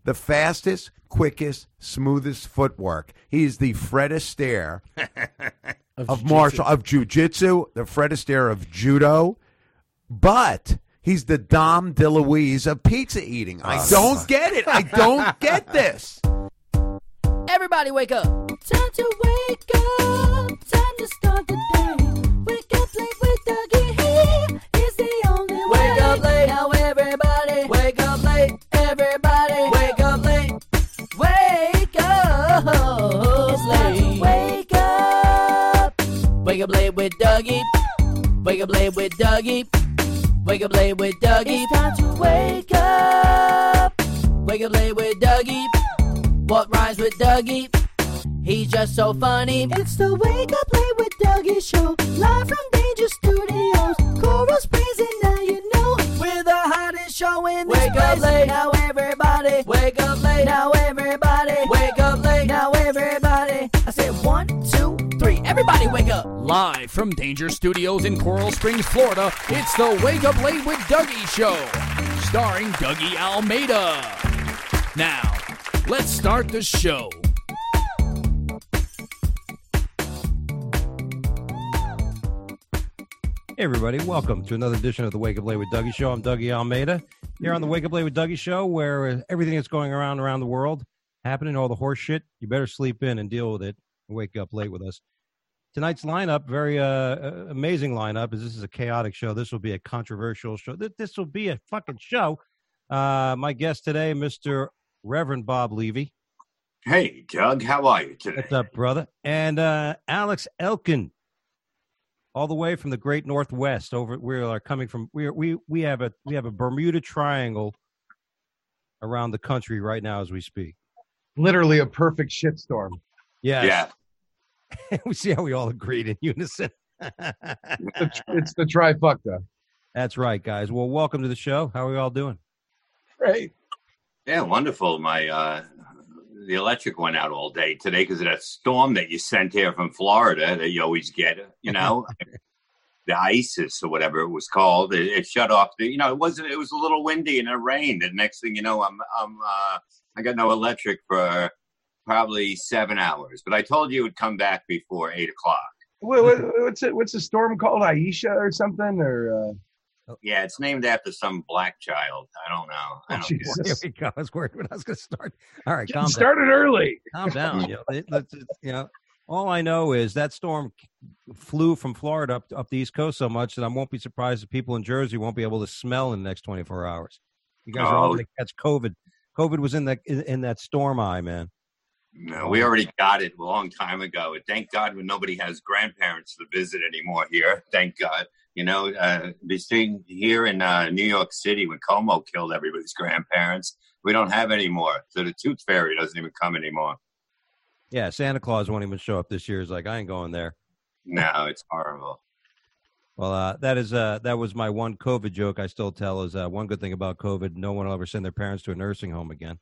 the fastest, quickest, smoothest footwork. He's the Fred Astaire of jiu-jitsu, the Fred Astaire of judo, but he's the Dom DeLuise of pizza eating. I don't get it. I don't get this. Everybody wake up. Time to wake up. Time to start the day. Wake up late with Dougie. He is the only way. Wake up late. Now everybody. Wake up late. Everybody. Wake up late. Wake up late. Wake up. Wake up late with Dougie. Wake up late with Dougie. Wake up late with Dougie. It's time to wake up. Wake up late with Dougie. What rhymes with Dougie? He's just so funny. It's the Wake Up Late with Dougie show. Live from Danger Studios. Coral Springs and now you know. We're the hottest show in this place. Wake up late, now everybody. Wake up late, now everybody. Wake up late, now everybody. I said 1, 2, 3. Everybody wake up. Live from Danger Studios in Coral Springs, Florida, it's the Wake Up Late with Dougie show. Starring Dougie Almeida. Now, let's start the show. Hey everybody, welcome to another edition of the Wake Up Late with Dougie show. I'm Dougie Almeida, here on the Wake Up Late with Dougie show, where everything that's going around the world, happening, all the horse shit, you better sleep in and deal with it and wake up late with us. Tonight's lineup, very amazing lineup, as this is a chaotic show. This will be a controversial show. This will be a fucking show. My guest today, Mr. Reverend Bob Levy. Hey, Doug, how are you today? What's up, brother? And Alex Elkin, all the way from the Great Northwest. We are coming from. We have a Bermuda Triangle around the country right now as we speak. Literally a perfect shitstorm. Yes. Yeah. We see how we all agreed in unison. It's the trifecta. That's right, guys. Well, welcome to the show. How are we all doing? Great. Yeah, wonderful. The electric went out all day today because of that storm that you sent here from Florida that you always get, the ISIS or whatever it was called. It shut off it was a little windy and it rained. And next thing you know, I got no electric for probably 7 hours, but I told you it would come back before 8 o'clock. What's the storm called? Aisha or something? Or yeah, it's named after some black child. I don't know. Here we go. I was worried when I was going to start. All right, calm down. Started early. Calm down. All I know is that storm flew from Florida up the East Coast so much that I won't be surprised if people in Jersey won't be able to smell in the next 24 hours. You guys are all going to catch COVID. COVID was in that storm eye, man. No, we already got it a long time ago. And thank God when nobody has grandparents to visit anymore here. Thank God. Between here in New York City when Como killed everybody's grandparents, we don't have any more. So the Tooth Fairy doesn't even come anymore. Yeah, Santa Claus won't even show up this year. He's like, I ain't going there. No, it's horrible. Well, that was my one COVID joke I still tell is one good thing about COVID, no one will ever send their parents to a nursing home again.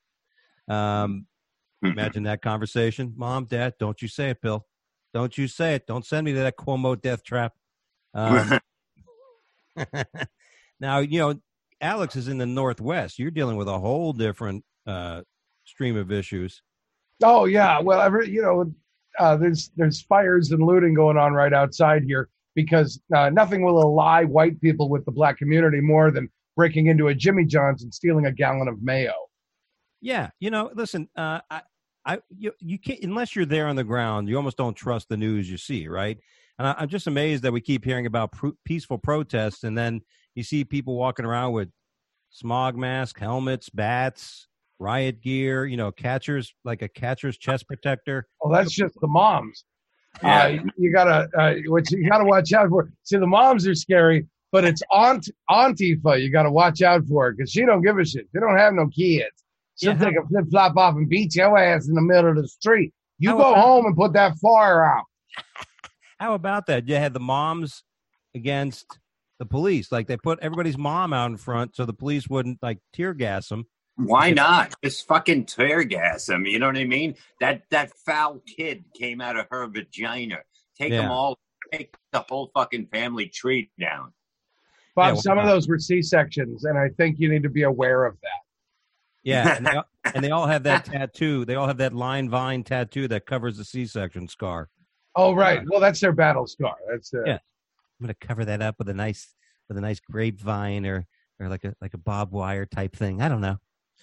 Imagine that conversation. Mom, Dad, don't you say it, Bill. Don't you say it. Don't send me to that Cuomo death trap. Now, Alex is in the Northwest. You're dealing with a whole different stream of issues. Oh yeah, well, there's fires and looting going on right outside here because nothing will ally white people with the black community more than breaking into a Jimmy John's and stealing a gallon of mayo. Yeah, listen, you can't unless you're there on the ground. You almost don't trust the news you see, right? And I'm just amazed that we keep hearing about peaceful protests, and then you see people walking around with smog masks, helmets, bats, riot gear, catchers, like a catcher's chest protector. Oh, that's just the moms. Yeah. You gotta watch out for. See, the moms are scary, but it's Antifa you gotta watch out for because she don't give a shit. They don't have no kids. She'll take a flip flop off and beat your ass in the middle of the street. You go home and put that fire out. How about that? You had the moms against the police. Like they put everybody's mom out in front so the police wouldn't tear gas them. Why not? Just fucking tear gas them. You know what I mean? That foul kid came out of her vagina. Take them all. Take the whole fucking family tree down. Bob, some of those were C-sections, and I think you need to be aware of that. Yeah. And they all have that tattoo. They all have that line vine tattoo that covers the C-section scar. Oh, right. Well, that's their battle scar. That's Yeah. I'm gonna cover that up with a nice grapevine or like a barbed wire type thing. I don't know.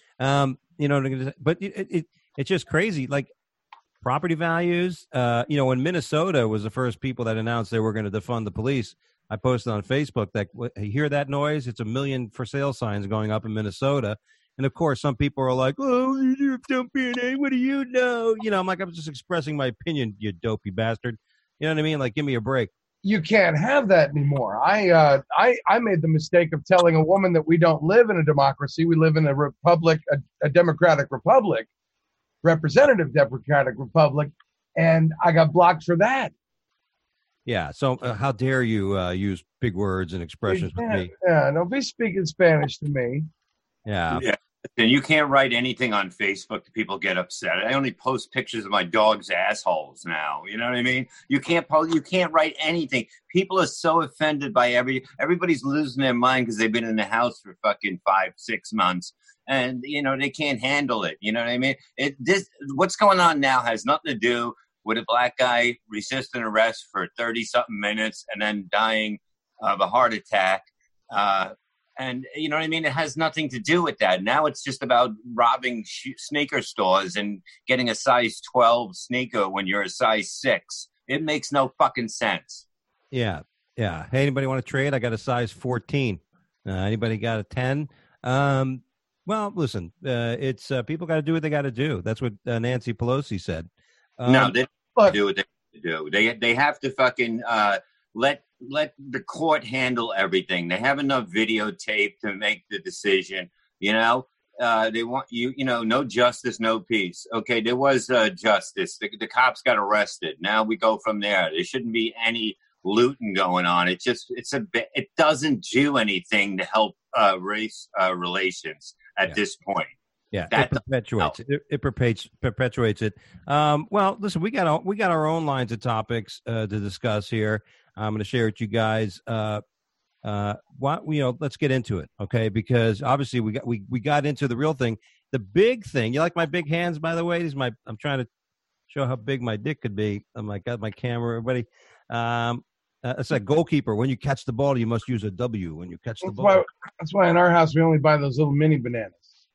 But it's just crazy. Like property values. When Minnesota was the first people that announced they were going to defund the police, I posted on Facebook that you hear that noise? It's 1 million for sale signs going up in Minnesota. And of course, some people are like, "Oh, you're dumping it. What do you know?" I'm like, I'm just expressing my opinion, you dopey bastard. You know what I mean? Like, give me a break. You can't have that anymore. I made the mistake of telling a woman that we don't live in a democracy. We live in a republic, a democratic republic, representative democratic republic, and I got blocked for that. Yeah. So how dare you use big words and expressions with me? Yeah. Don't be speaking Spanish to me. Yeah. And you can't write anything on Facebook that people get upset. I only post pictures of my dog's assholes now. You know what I mean? You can't write anything. People are so offended by everybody's losing their mind because they've been in the house for fucking 5-6 months. And, they can't handle it. You know what I mean? What's going on now has nothing to do with a black guy resisting arrest for 30-something minutes and then dying of a heart attack. And you know what I mean? It has nothing to do with that. Now it's just about robbing sneaker stores and getting a size 12 sneaker when you're a size 6. It makes no fucking sense. Yeah. Yeah. Hey, anybody want to trade? I got a size 14. Anybody got a 10? Well, listen, it's people got to do what they got to do. That's what Nancy Pelosi said. No, they don't do what they do. They have to fucking let the court handle everything. They have enough videotape to make the decision. They want no justice, no peace. Okay, there was justice. The cops got arrested. Now we go from there. There shouldn't be any looting going on. It doesn't do anything to help race relations at this point. Yeah, it perpetuates it. It perpetuates it. Well, listen, we got our own lines of topics to discuss here. I'm going to share with you guys. Let's get into it, okay? Because obviously we got into the real thing, the big thing. You like my big hands, by the way? I'm trying to show how big my dick could be. Got my camera, everybody. It's like goalkeeper. When you catch the ball, you must use a W. When you catch the ball. That's why in our house we only buy those little mini bananas.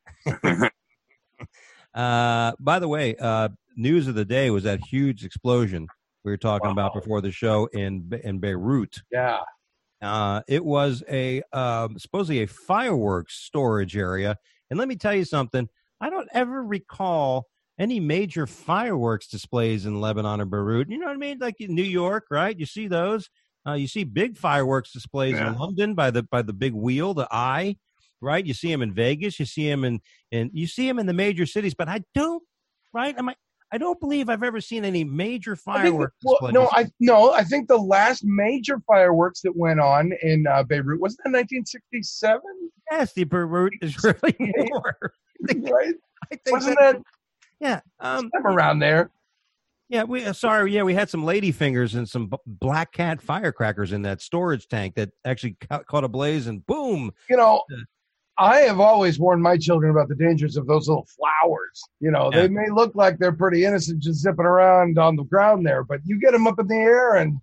By the way, news of the day was that huge explosion we were talking about before the show in Beirut. Yeah. It was supposedly a fireworks storage area. And let me tell you something. I don't ever recall any major fireworks displays in Lebanon or Beirut. You know what I mean? Like in New York, right? You see those. You see big fireworks displays in London by the big wheel, the eye. Right, you see him in Vegas, you see him in the major cities, but I don't. Right, I don't believe I've ever seen any major fireworks. I think the last major fireworks that went on in Beirut wasn't that 1967. Yes, the Beirut Israeli War. Right? I think wasn't that? Yeah, around there. Yeah, we had some lady fingers and some Black Cat firecrackers in that storage tank that actually caught a blaze and boom. I have always warned my children about the dangers of those little flowers. They may look like they're pretty innocent just zipping around on the ground there, but you get them up in the air and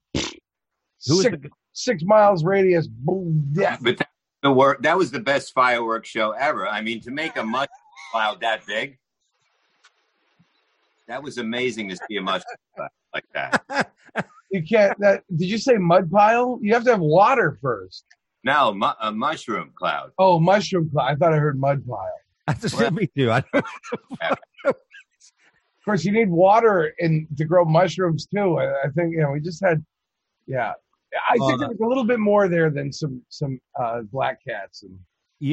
6 miles radius, boom, death. But that was the best fireworks show ever. I mean, to make a mushroom cloud that big, that was amazing to see a mushroom cloud like that. You can't. Did you say mud pile? You have to have water first. No, a mushroom cloud. Oh, mushroom cloud. I thought I heard mud pile. Me too. Of course, you need water to grow mushrooms too. I think we just had. Yeah, I think there was a little bit more there than some black cats. And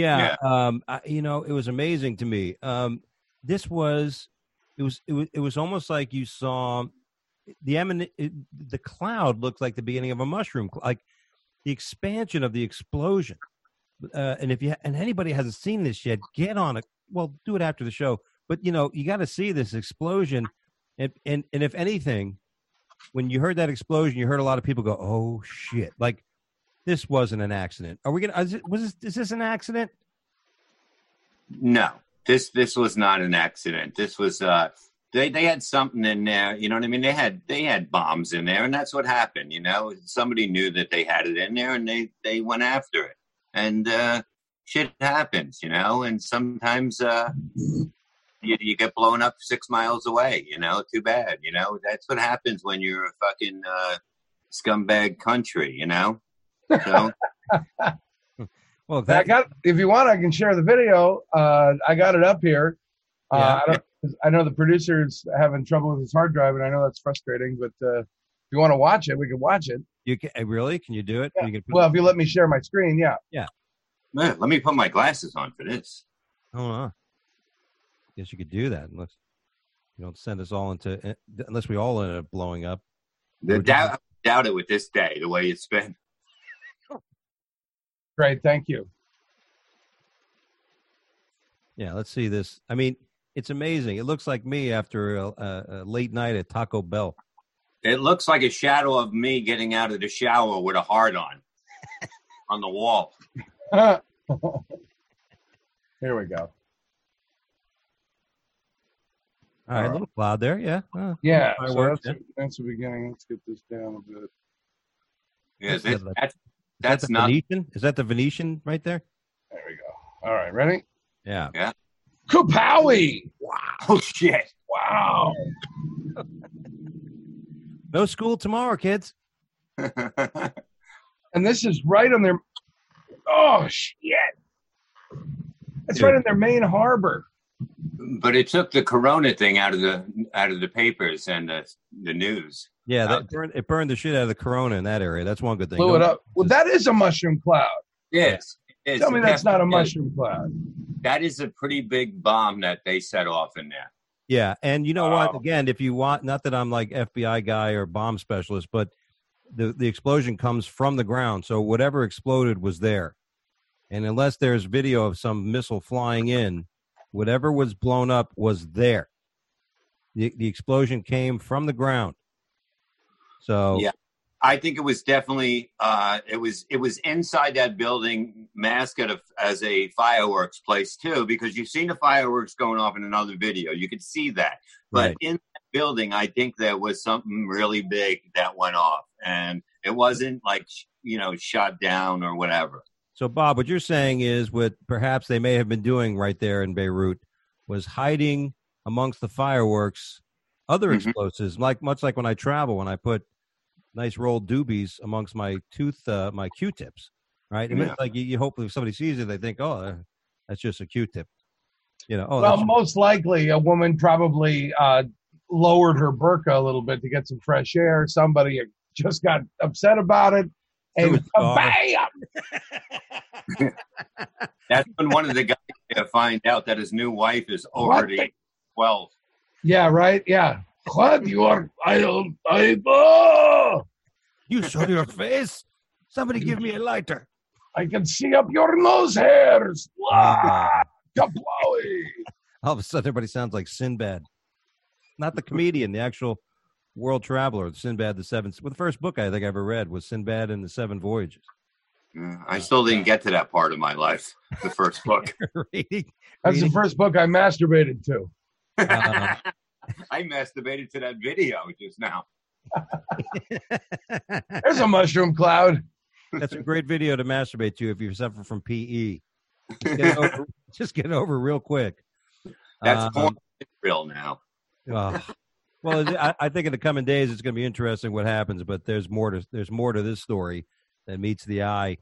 it was amazing to me. It was almost like you saw the cloud looked like the beginning of a mushroom, like the expansion of the explosion. And if anybody hasn't seen this yet, get on it. Well, do it after the show. But you got to see this explosion. And if anything, when you heard that explosion, you heard a lot of people go, "Oh shit!" Like this wasn't an accident. Are we gonna? Is this an accident? No. This was not an accident. This was they had something in there. You know what I mean? They had bombs in there, and that's what happened. You know, somebody knew that they had it in there, and they went after it. And shit happens, you know. And sometimes you get blown up 6 miles away. You know, too bad. You know, that's what happens when you're a fucking scumbag country. You know, so. Well, if you want, I can share the video. I got it up here. I know the producer's having trouble with his hard drive, and I know that's frustrating. But if you want to watch it, we can watch it. You can really? Can you do it? Yeah. If you let me share my screen, yeah. Yeah. Man, let me put my glasses on for this. Oh, guess you could do that unless you don't send us all into unless we all end up blowing up. Doubt it with this day, the way it's been. Great, thank you. Yeah, let's see this. I mean, it's amazing. It looks like me after a late night at Taco Bell. It looks like a shadow of me getting out of the shower with a heart on the wall. Here we go. All right, little cloud there, yeah. Yeah, so that's the beginning. Let's get this down a bit. Yeah, that's not Venetian. Is that the Venetian right there? There we go. All right, ready? Yeah. Yeah. Kapowie! Wow. Oh shit! Wow. No school tomorrow, kids. And this is right on their. Oh shit! It's right in their main harbor. But it took the Corona thing out of the papers and the news. Yeah, it burned the shit out of the Corona in that area. That's one good thing. Blew it up. Well, that is a mushroom cloud. Yes. Tell me that's not a mushroom cloud. That is a pretty big bomb that they set off in there. Yeah, and you know what? Again, if you want, not that I'm like FBI guy or bomb specialist, but the explosion comes from the ground. So whatever exploded was there. And unless there's video of some missile flying in, whatever was blown up was there. The explosion came from the ground. So yeah, I think it was definitely it was inside that building masked as a fireworks place too, because you've seen the fireworks going off in another video. You could see that, but in that building, I think there was something really big that went off, and it wasn't like shut down or whatever. So, Bob, what you're saying is what perhaps they may have been doing right there in Beirut was hiding amongst the fireworks other explosives, much like when I travel, when I put nice rolled doobies amongst my my Q-tips, right? And it's like you hopefully if somebody sees it, they think, oh, that's just a Q-tip. Well, most likely a woman probably lowered her burqa a little bit to get some fresh air. Somebody just got upset about it. And bam! That's when one of the guys find out that his new wife is already 12. Yeah, right. Yeah. What you are? You show your face. Somebody give me a lighter. I can see up your nose hairs. Kapowie! All of a sudden, everybody sounds like Sinbad. Not the comedian, the actual world traveler, Sinbad the Seven. Well, the first book I think I ever read was Sinbad and the Seven Voyages. I still didn't get to that part of my life, the first book. That's the first book I masturbated to. I masturbated to that video just now. There's a mushroom cloud. That's a great video to masturbate to if you suffer from PE. Just get over real quick. That's real now. Well, I think in the coming days it's going to be interesting what happens, but there's more to this story that meets the eye.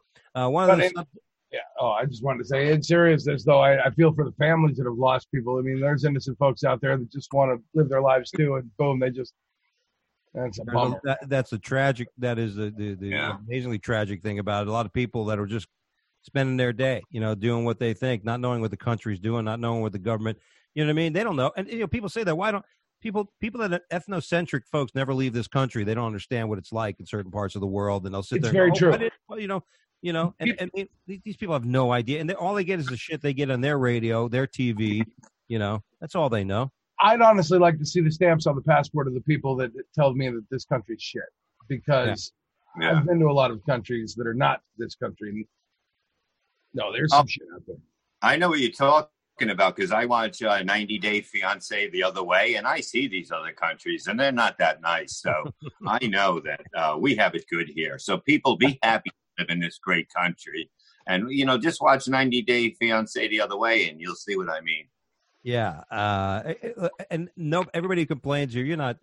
I just wanted to say, in seriousness, though, I feel for the families that have lost people. I mean, there's innocent folks out there that just want to live their lives too, and boom, that's a bummer. That's a tragic. That is the amazingly tragic thing about it. A lot of people that are just spending their day, doing what they think, not knowing what the country's doing, not knowing what the government. You know what I mean? They don't know, and people say that. Why don't people that are ethnocentric folks never leave this country? They don't understand what it's like in certain parts of the world, and they'll sit there. It's very true. And these people have no idea, and all they get is the shit they get on their radio, their TV. That's all they know. I'd honestly like to see the stamps on the passport of the people that tell me that this country's shit, because I've been to a lot of countries that are not this country. No, there's some shit out there. I know what you're talking about because I watch 90 Day Fiancé the other way, and I see these other countries, and they're not that nice. So I know that we have it good here. So people be happy to live in this great country. And, just watch 90 Day Fiancé the other way, and you'll see what I mean. Yeah. And no, everybody complains you're not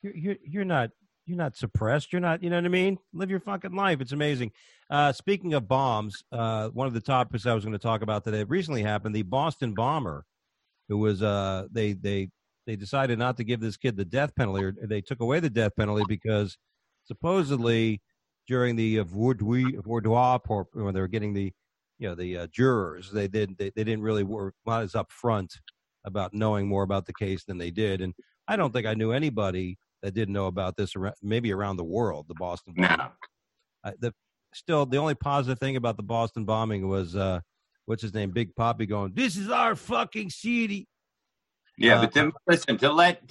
suppressed. You're not, you know what I mean? Live your fucking life. It's amazing. Speaking of bombs, one of the topics I was going to talk about today recently happened. The Boston bomber, who was, they decided not to give this kid the death penalty, or they took away the death penalty because supposedly during the voudoir, when they were getting the jurors, they didn't really were not as upfront about knowing more about the case than they did. And I don't think I knew anybody that didn't know about this, maybe around the world, the Boston bombing. No. The only positive thing about the Boston bombing was, what's his name, Big Papi going, "This is our fucking city." Yeah, but then, listen, to let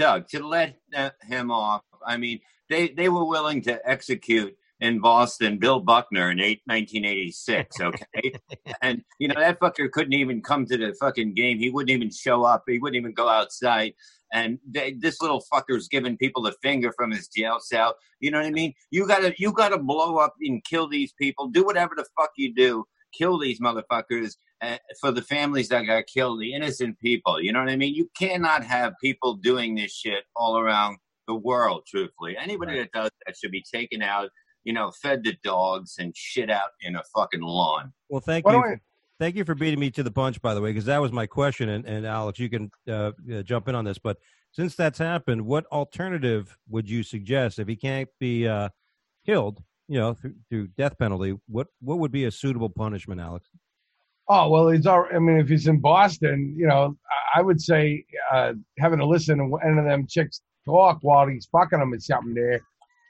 him off, I mean, they were willing to execute in Boston Bill Buckner in 1986, okay? And, that fucker couldn't even come to the fucking game. He wouldn't even show up. He wouldn't even go outside. And this little fucker's giving people the finger from his jail cell. You know what I mean? You gotta blow up and kill these people. Do whatever the fuck you do. Kill these motherfuckers for the families that got killed, the innocent people. You know what I mean? You cannot have people doing this shit all around the world, truthfully. Anybody that does that should be taken out, fed to dogs and shit out in a fucking lawn. Well, thank you. Thank you for beating me to the punch, by the way, because that was my question. And Alex, you can jump in on this. But since that's happened, what alternative would you suggest if he can't be killed, through death penalty? What would be a suitable punishment, Alex? Oh, well, if he's in Boston, I would say having to listen to one of them chicks talk while he's fucking them or something there,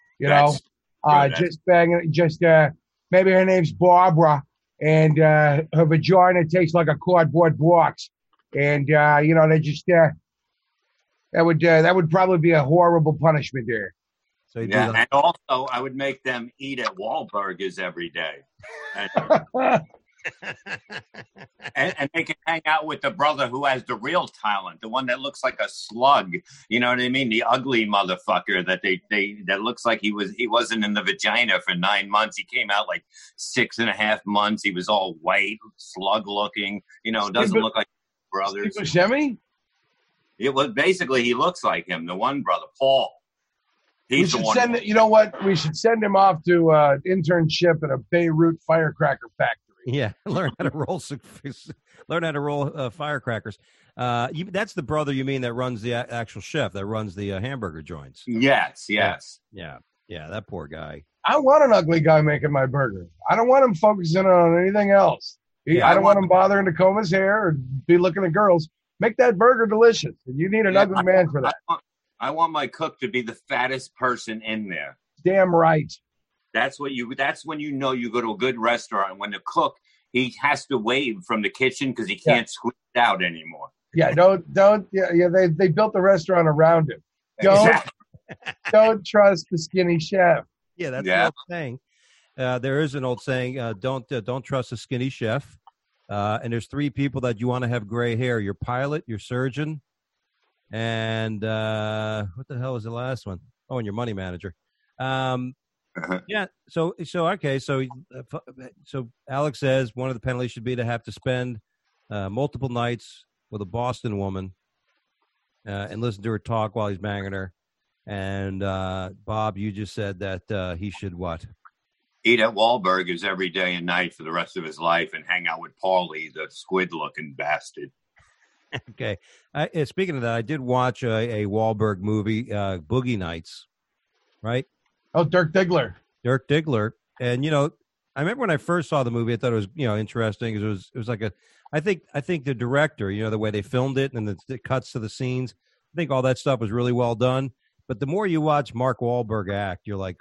just banging, maybe her name's Barbara, and her vagina tastes like a cardboard box, and they just that would probably be a horrible punishment there. So and also I would make them eat at Wahlburgers every day, and they can hang out with the brother who has the real talent, the one that looks like a slug. You know what I mean? The ugly motherfucker that looks like he wasn't in the vagina for 9 months. He came out like 6.5 months. He was all white, slug looking. Doesn't look like brothers. Steve Buscemi? It was basically he looks like him. The one brother, Paul. He's the one. You know what? We should send him off to internship at a Beirut firecracker factory. Yeah, learn how to roll firecrackers. That's the brother you mean that runs the actual chef that runs the hamburger joints. Yes. Yeah. That poor guy. I want an ugly guy making my burger. I don't want him focusing on anything else. I don't want him bothering to comb his hair or be looking at girls. Make that burger delicious. And you need an ugly man for that. I want my cook to be the fattest person in there. Damn right. That's when you go to a good restaurant. When the cook, he has to wave from the kitchen because he can't squeeze it out anymore. Yeah, they built the restaurant around him. Don't trust the skinny chef. Yeah, that's the old saying. There is an old saying, don't trust a skinny chef. And there's 3 people that you want to have gray hair: your pilot, your surgeon, and what the hell was the last one? Oh, and your money manager. Yeah. So okay. So Alex says one of the penalties should be to have to spend multiple nights with a Boston woman and listen to her talk while he's banging her. And Bob, you just said that he should what? Eat at Wahlburgers every day and night for the rest of his life and hang out with Paulie, the squid-looking bastard. Okay. Speaking of that, I did watch a Wahlberg movie, Boogie Nights, right? Oh, Dirk Diggler. And, I remember when I first saw the movie, I thought it was, interesting. It was like I think the director, the way they filmed it and the cuts to the scenes, I think all that stuff was really well done. But the more you watch Mark Wahlberg act, you're like,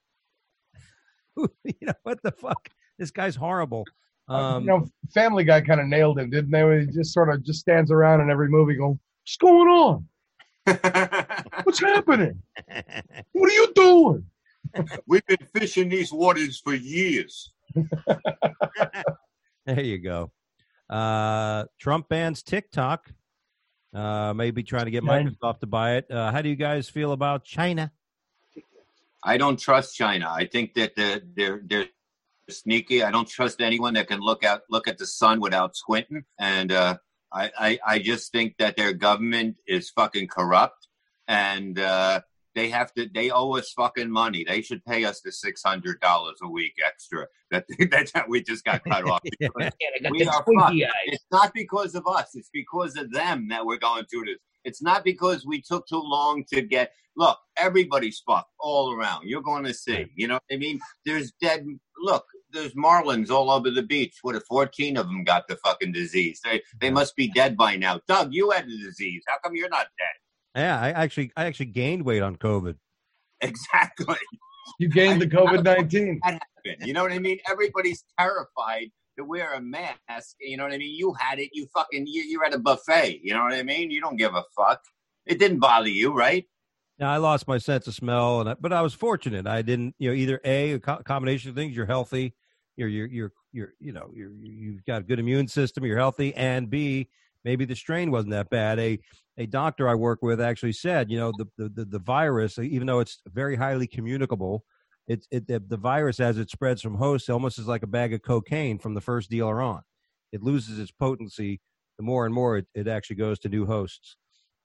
what the fuck? This guy's horrible. Family Guy kind of nailed him, didn't they? He just sort of just stands around in every movie going, what's going on? What's happening? What are you doing? We've been fishing these waters for years. There you go. Trump bans TikTok. Maybe trying to get Microsoft to buy it. How do you guys feel about China? I don't trust China. I think that they're sneaky. I don't trust anyone that can look at the sun without squinting. And I just think that their government is fucking corrupt, and they owe us fucking money. They should pay us the $600 a week extra that we just got cut off. Yeah. We are fucked. It's not because of us. It's because of them that we're going through this. It's not because we took too long to get. Look, everybody's fucked all around. You're going to see. You know what I mean? There's dead. Look, there's marlins all over the beach. What if 14 of them got the fucking disease? They must be dead by now. Doug, you had the disease. How come you're not dead? Yeah, I actually gained weight on COVID. Exactly. You gained the COVID-19. That happened. You know what I mean? Everybody's terrified to wear a mask. You know what I mean? You had it. You're at a buffet. You know what I mean? You don't give a fuck. It didn't bother you, right? Now, I lost my sense of smell, but I was fortunate. I didn't, either a combination of things. You're healthy. You've got a good immune system. You're healthy, and B, maybe the strain wasn't that bad. A doctor I work with actually said, the virus, even though it's very highly communicable, the virus, as it spreads from host, almost is like a bag of cocaine from the first dealer on. It loses its potency the more and more it actually goes to new hosts.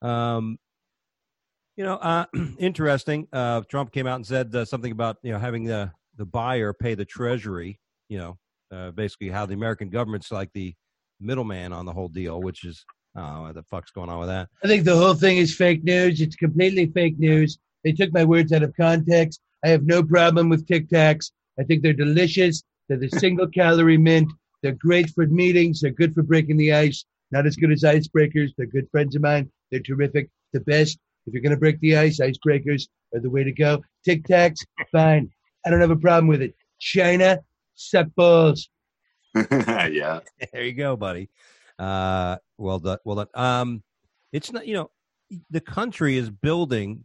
Interesting. Trump came out and said something about having the buyer pay the Treasury. Basically how the American government's like the middleman on the whole deal, which is what the fuck's going on with that? I think the whole thing is fake news. It's completely fake news. They took my words out of context. I have no problem with Tic Tacs. I think they're delicious. They're the single calorie mint. They're great for meetings. They're good for breaking the ice. Not as good as icebreakers. They're good friends of mine. They're terrific. The best. If you're going to break the ice, icebreakers are the way to go. Tic Tacs, fine. I don't have a problem with it. China, suck balls. Yeah. There you go, buddy. Well done. It's not, the country is building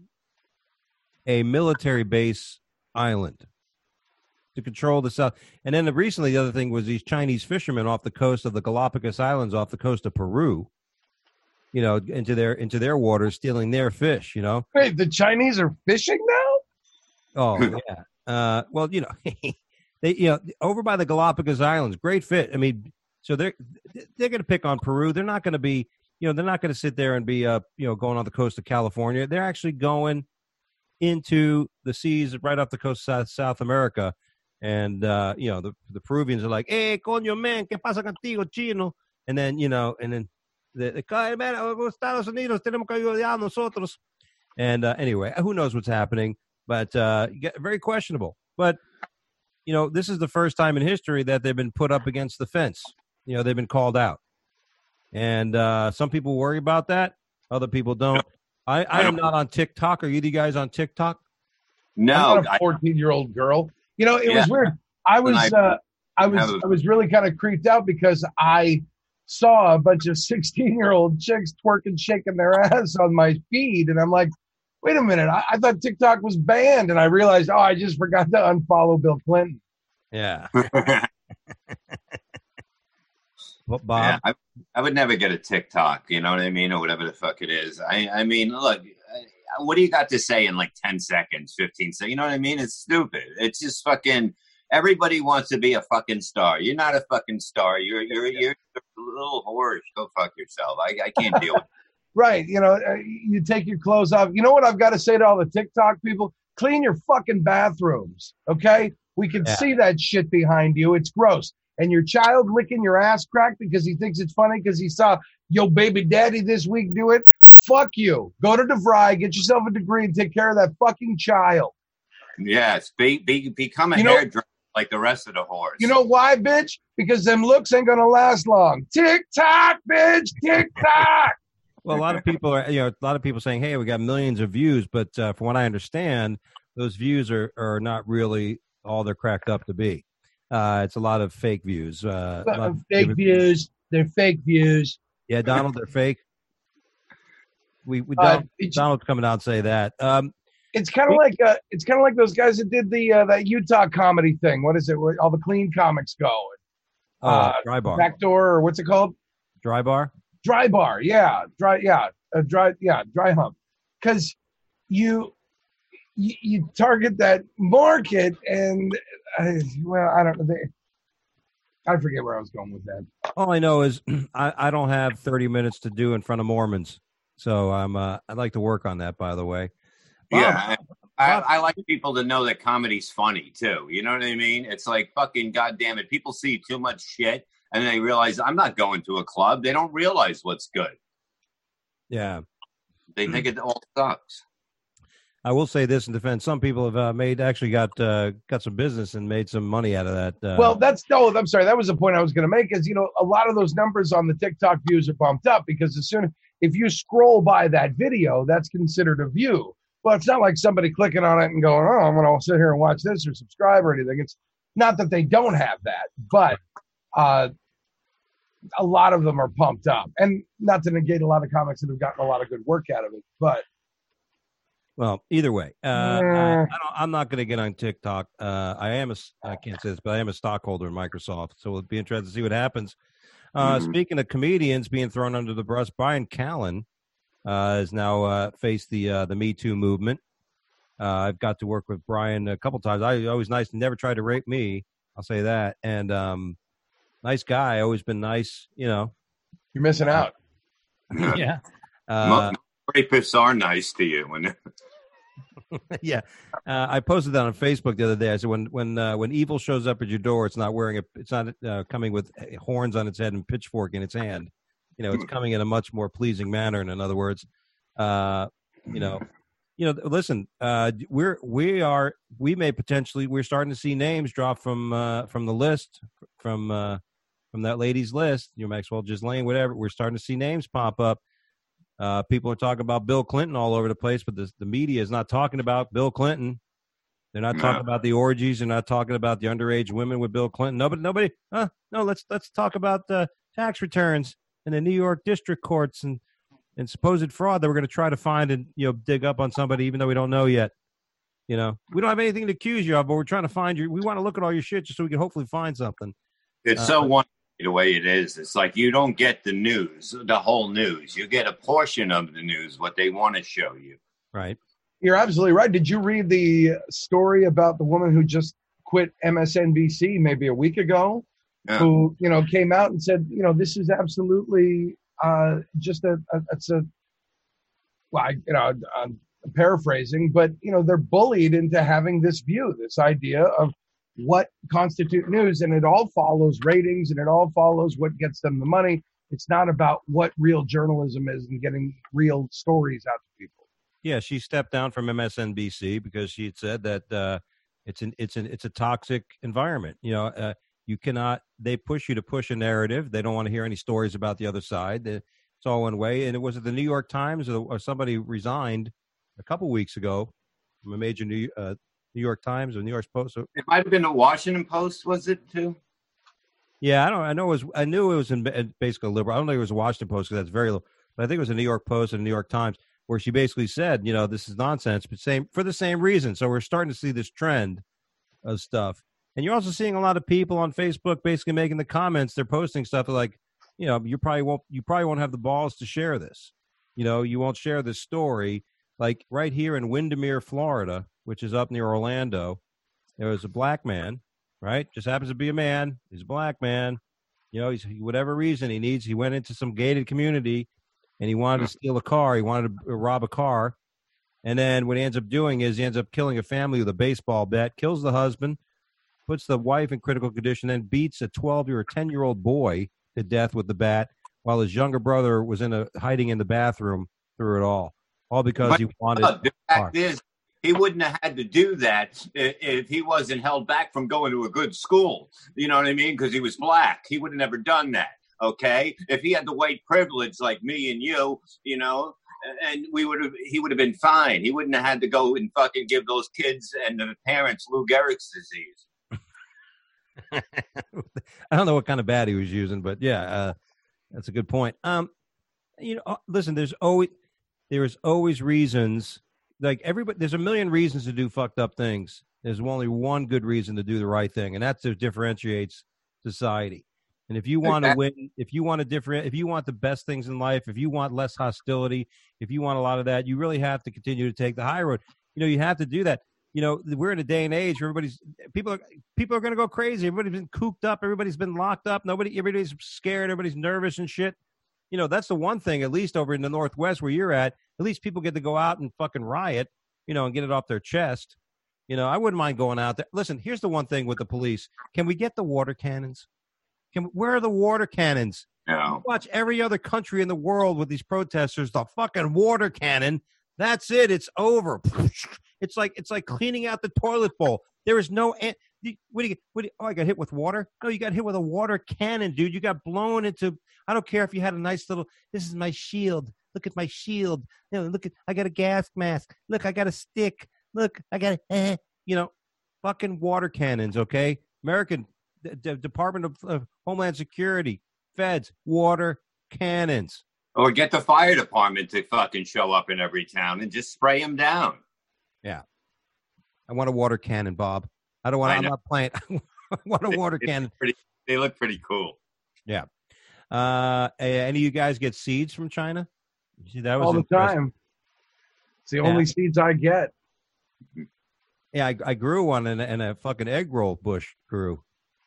a military base island to control the South. And then recently, the other thing was these Chinese fishermen off the coast of the Galapagos Islands, off the coast of Peru, into their waters, stealing their fish, Wait, the Chinese are fishing now? Oh, yeah. Well, they, over by the Galapagos Islands, great fit. I mean, so they're going to pick on Peru. They're not going to be, they're not going to sit there and be, going on the coast of California. They're actually going into the seas right off the coast of South America. And, the Peruvians are like, hey, coño, man, ¿qué pasa contigo, chino? And then, the Estados Unidos tenemos que ayudar a nosotros. And anyway, who knows what's happening, but very questionable. But, this is the first time in history that they've been put up against the fence. They've been called out. And some people worry about that. Other people don't. I am not on TikTok. Are you guys on TikTok? No. I'm not a 14-year-old girl. It was weird. I was really kind of creeped out because I saw a bunch of 16-year-old chicks twerking, shaking their ass on my feed. And I'm like, wait a minute. I thought TikTok was banned. And I realized, I just forgot to unfollow Bill Clinton. Yeah. Well, Bob? Yeah, I would never get a TikTok, you know what I mean? Or whatever the fuck it is. I mean, look, what do you got to say in like 10 seconds, 15 seconds? You know what I mean? It's stupid. It's just fucking, everybody wants to be a fucking star. You're not a fucking star. You're a little horse. Go fuck yourself. I can't deal with it. Right. You take your clothes off. You know what I've got to say to all the TikTok people? Clean your fucking bathrooms. Okay. We can see that shit behind you. It's gross. And your child licking your ass crack because he thinks it's funny because he saw your baby daddy this week do it. Fuck you. Go to DeVry, get yourself a degree, and take care of that fucking child. Yes. Become a hairdresser like the rest of the whores. You know why, bitch? Because them looks ain't going to last long. Tick-tock, bitch. Tick-tock. Well, a lot of people are, saying, hey, we got millions of views. But from what I understand, those views are not really all they're cracked up to be. It's a lot of fake views. Fake views. They're fake views. Yeah, Donald, they're fake. Donald's coming out and say that. It's kind of like those guys that did the that Utah comedy thing. What is it? Where all the clean comics go. Dry bar. Backdoor, or what's it called? Dry bar. Dry bar. Yeah. Dry hump. Because you target that market, and I don't know. I forget where I was going with that. All I know is I don't have 30 minutes to do in front of Mormons, so I'd like to work on that. By the way, yeah, I like people to know that comedy's funny too. You know what I mean? It's like fucking goddamn it. People see too much shit, and then they realize I'm not going to a club. They don't realize what's good. Yeah, they think it all sucks. I will say this in defense: some people have got some business and made some money out of that. Well, I'm sorry. That was the point I was going to make. Is a lot of those numbers on the TikTok views are bumped up because if you scroll by that video, that's considered a view. Well, it's not like somebody clicking on it and going, "Oh, I'm going to sit here and watch this or subscribe or anything." It's not that they don't have that, but a lot of them are pumped up, and not to negate a lot of comics that have gotten a lot of good work out of it, but. Well, either way, I'm not going to get on TikTok. I can't say this, but I am a stockholder in Microsoft, so it'll be interesting to see what happens. Speaking of comedians being thrown under the bus, Brian Callen has now faced the Me Too movement. I've got to work with Brian a couple times. Always nice. Never tried to rape me. I'll say that. And nice guy. Always been nice. You're missing out. Yeah. Rapists are nice to you when. Yeah, I posted that on Facebook the other day. I said when evil shows up at your door, it's not coming with horns on its head and pitchfork in its hand. It's coming in a much more pleasing manner. And in other words, listen, we're starting to see names drop from the list from that lady's list. Maxwell Ghislaine, whatever. We're starting to see names pop up. People are talking about Bill Clinton all over the place, but the media is not talking about Bill Clinton. They're not talking about the orgies. They're not talking about the underage women with Bill Clinton. Nobody. No, let's talk about the tax returns in the New York district courts and supposed fraud that we're going to try to find and dig up on somebody, even though we don't know yet. We don't have anything to accuse you of, but we're trying to find you. We want to look at all your shit just so we can hopefully find something. It's so wonderful. The way it is, it's like you don't get the news, the whole news. You get a portion of the news, what they want to show you. Right. You're absolutely right. Did you read the story about the woman who just quit MSNBC maybe a week ago? Yeah. Who came out and said, this is absolutely I'm paraphrasing, but they're bullied into having this view, this idea of what constitute news, and it all follows ratings, and it all follows what gets them the money. It's not about what real journalism is and getting real stories out to people. Yeah, she stepped down from MSNBC because she had said that it's a toxic environment. You cannot. They push you to push a narrative. They don't want to hear any stories about the other side. It's all one way. And it was at the New York Times or somebody resigned a couple weeks ago from a major New York Times or New York Post. It might have been a Washington Post, was it too? Yeah, I knew it was in basically liberal. I don't think it was a Washington Post because that's very little, but I think it was a New York Post and a New York Times where she basically said, this is nonsense, but for the same reason. So we're starting to see this trend of stuff, and you're also seeing a lot of people on Facebook basically making the comments. They're posting stuff like, you probably won't have the balls to share this. You won't share this story. Like right here in Windermere, Florida, which is up near Orlando, there was a black man, right? Just happens to be a man. He's a black man. He's whatever reason he went into some gated community and he wanted to steal a car. He wanted to rob a car. And then what he ends up doing is he ends up killing a family with a baseball bat, kills the husband, puts the wife in critical condition, then beats a 12 or 10-year-old boy to death with the bat while his younger brother was hiding in the bathroom through it all. All because he wanted. The fact is, he wouldn't have had to do that if he wasn't held back from going to a good school. You know what I mean? Because he was black. He would have never done that. Okay, if he had the white privilege like me and you, and he would have been fine. He wouldn't have had to go and fucking give those kids and the parents Lou Gehrig's disease. I don't know what kind of bat he was using, but yeah, that's a good point. Listen, there is always reasons. Like everybody, there's a million reasons to do fucked up things. There's only one good reason to do the right thing, and that's what differentiates society. And if you want to win, if you want the best things in life, if you want less hostility, if you want a lot of that, you really have to continue to take the high road. You have to do that. We're in a day and age where people are going to go crazy. Everybody's been cooped up. Everybody's been locked up. Everybody's scared. Everybody's nervous and shit. That's the one thing, at least over in the Northwest where you're at least people get to go out and fucking riot, and get it off their chest. I wouldn't mind going out there. Listen, here's the one thing with the police. Can we get the water cannons? Where are the water cannons? No. Watch every other country in the world with these protesters, the fucking water cannon. That's it. It's over. It's like cleaning out the toilet bowl. There is no. I got hit with water. No, you got hit with a water cannon, dude. You got blown into. I don't care if you had a nice little. This is my shield. Look at my shield. I got a gas mask. Look, I got a stick. Look, I got fucking water cannons. Okay, American Department of Homeland Security, feds, water cannons. Or get the fire department to fucking show up in every town and just spray them down. Yeah. I want a water cannon, Bob. I'm not playing. I want a water cannon. They look pretty cool. Yeah. Any of you guys get seeds from China? See, that was all the time. It's the only seeds I get. Yeah, I grew one and a fucking egg roll bush grew.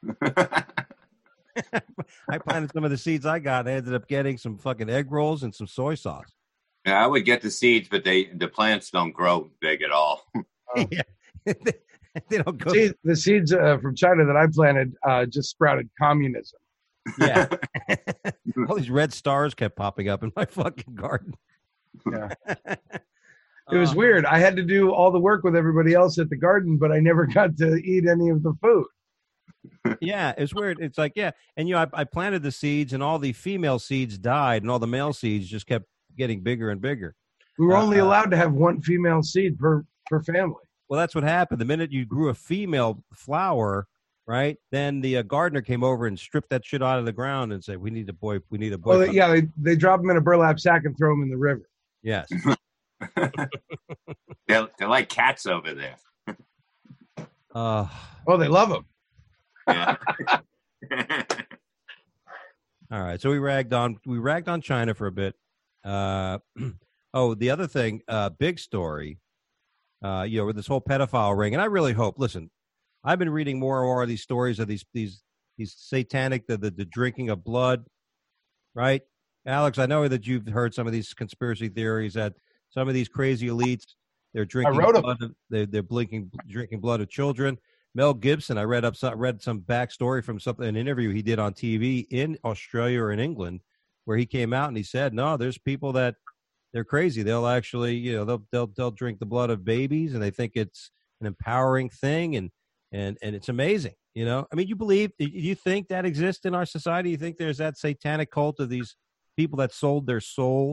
I planted some of the seeds I got. I ended up getting some fucking egg rolls and some soy sauce. Yeah, I would get the seeds, but the plants don't grow big at all. Yeah. They don't go. The seeds from China that I planted just sprouted communism. Yeah. All these red stars kept popping up in my fucking garden. Yeah. It was weird. I had to do all the work with everybody else at the garden, but I never got to eat any of the food. Yeah, it's weird. It's like, yeah. And, I planted the seeds and all the female seeds died and all the male seeds just kept getting bigger and bigger. We were only allowed to have one female seed per family. Well, that's what happened. The minute you grew a female flower, right, then the gardener came over and stripped that shit out of the ground and said, we need a boy. Well, yeah, they drop them in a burlap sack and throw them in the river. Yes. They're like cats over there. Oh, they love them. Yeah. All right. So we ragged on China for a bit. The other thing, big story, with this whole pedophile ring. And I really hope, listen, I've been reading more and more of these stories of these satanic, the drinking of blood, right? Alex, I know that you've heard some of these conspiracy theories that some of these crazy elites, they're drinking blood, they're drinking blood of children. Mel Gibson, I read some backstory from an interview he did on TV in Australia or in England, where he came out and he said, no, there's people that they're crazy. They'll actually, they'll drink the blood of babies, and they think it's an empowering thing, and it's amazing. I mean, you think that exists in our society? You think there's that satanic cult of these people that sold their soul?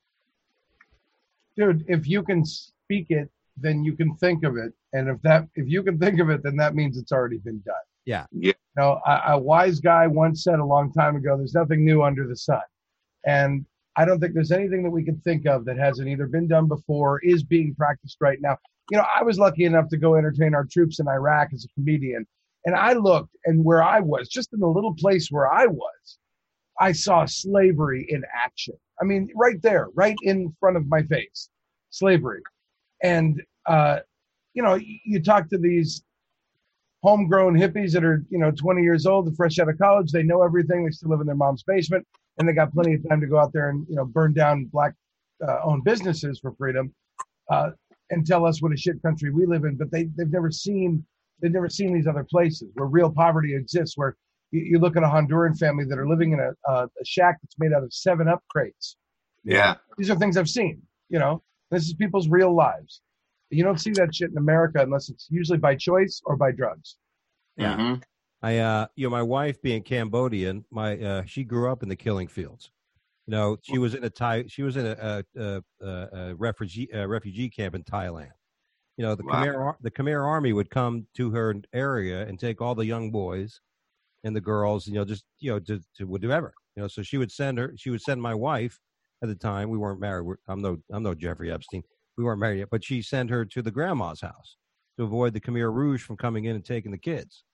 Dude, if you can speak it, then you can think of it. And if you can think of it, then that means it's already been done. Yeah. A wise guy once said a long time ago, there's nothing new under the sun. And I don't think there's anything that we can think of that hasn't either been done before, is being practiced right now. I was lucky enough to go entertain our troops in Iraq as a comedian. And I looked, and where I was, just in the little place where I was, I saw slavery in action. I mean, right there, right in front of my face, slavery. And, you talk to these homegrown hippies that are, 20 years old and fresh out of college. They know everything. They still live in their mom's basement, and they got plenty of time to go out there and, burn down black owned businesses for freedom and tell us what a shit country we live in. But they've never seen these other places where real poverty exists, where you look at a Honduran family that are living in a shack that's made out of 7-Up crates. Yeah. These are things I've seen, This is people's real lives. You don't see that shit in America unless it's usually by choice or by drugs. Yeah. Mm-hmm. My wife being Cambodian, she grew up in the killing fields. She was in a refugee camp in Thailand. The Khmer Army would come to her area and take all the young boys and the girls, to whatever. So she would send my wife at the time. We weren't married. I'm no Jeffrey Epstein. We weren't married yet, but she sent her to the grandma's house to avoid the Khmer Rouge from coming in and taking the kids.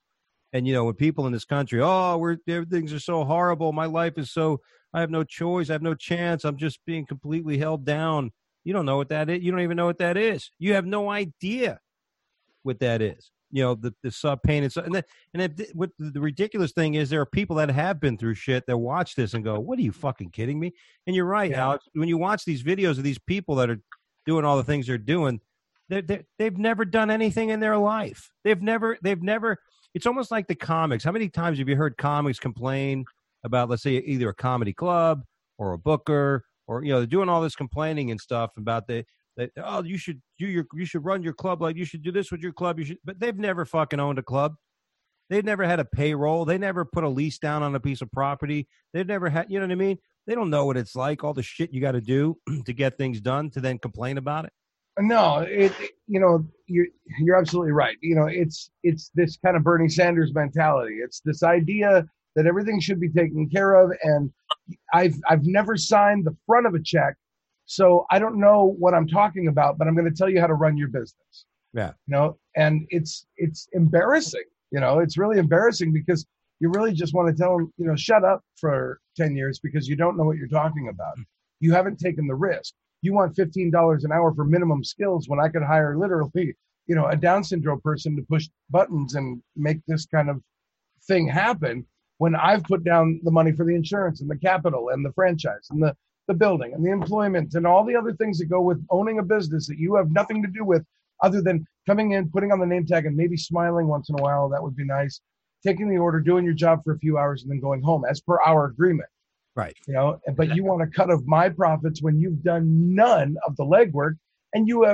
And, when people in this country, everything's are so horrible. My life is I have no choice. I have no chance. I'm just being completely held down. You don't know what that is. You don't even know what that is. You have no idea what that is. The sub pain what the ridiculous thing is, there are people that have been through shit that watch this and go, "What are you fucking kidding me?" And you're right, Alex. When you watch these videos of these people that are doing all the things they're doing, they've never done anything in their life. They've never. It's almost like the comics. How many times have you heard comics complain about, let's say, either a comedy club or a booker, or they're doing all this complaining and stuff about you should run your club, like you should do this with your club. But they've never fucking owned a club. They've never had a payroll. They never put a lease down on a piece of property. They've never had, you know what I mean? They don't know what it's like, all the shit you got to do to get things done, to then complain about it. No, you're absolutely right. It's this kind of Bernie Sanders mentality. It's this idea that everything should be taken care of. And I've never signed the front of a check, so I don't know what I'm talking about, but I'm going to tell you how to run your business. Yeah. And it's embarrassing. It's really embarrassing because you really just want to tell them, shut up for 10 years because you don't know what you're talking about. You haven't taken the risk. You want $15 an hour for minimum skills when I could hire literally, a Down syndrome person to push buttons and make this kind of thing happen, when I've put down the money for the insurance and the capital and the franchise and the building and the employment and all the other things that go with owning a business that you have nothing to do with other than coming in, putting on the name tag and maybe smiling once in a while. That would be nice. Taking the order, doing your job for a few hours and then going home as per our agreement. Right. But you want a cut of my profits when you've done none of the legwork, and you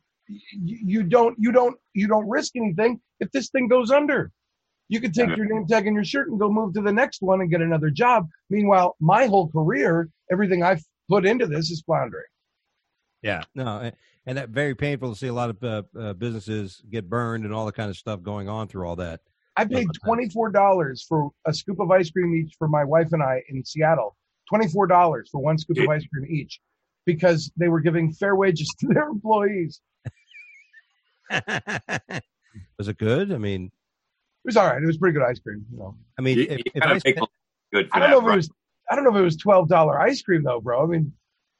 don't risk anything if this thing goes under. You could take your name tag and your shirt and go move to the next one and get another job. Meanwhile, my whole career, everything I've put into this is floundering. Yeah, no, and that's very painful to see a lot of businesses get burned and all the kind of stuff going on through all that. I paid $24 for a scoop of ice cream each for my wife and I in Seattle. $24 for one scoop of ice cream each, because they were giving fair wages to their employees. Was it good? I mean, it was all right. It was pretty good ice cream. I mean, I don't know if it was $12 ice cream though, bro. I mean.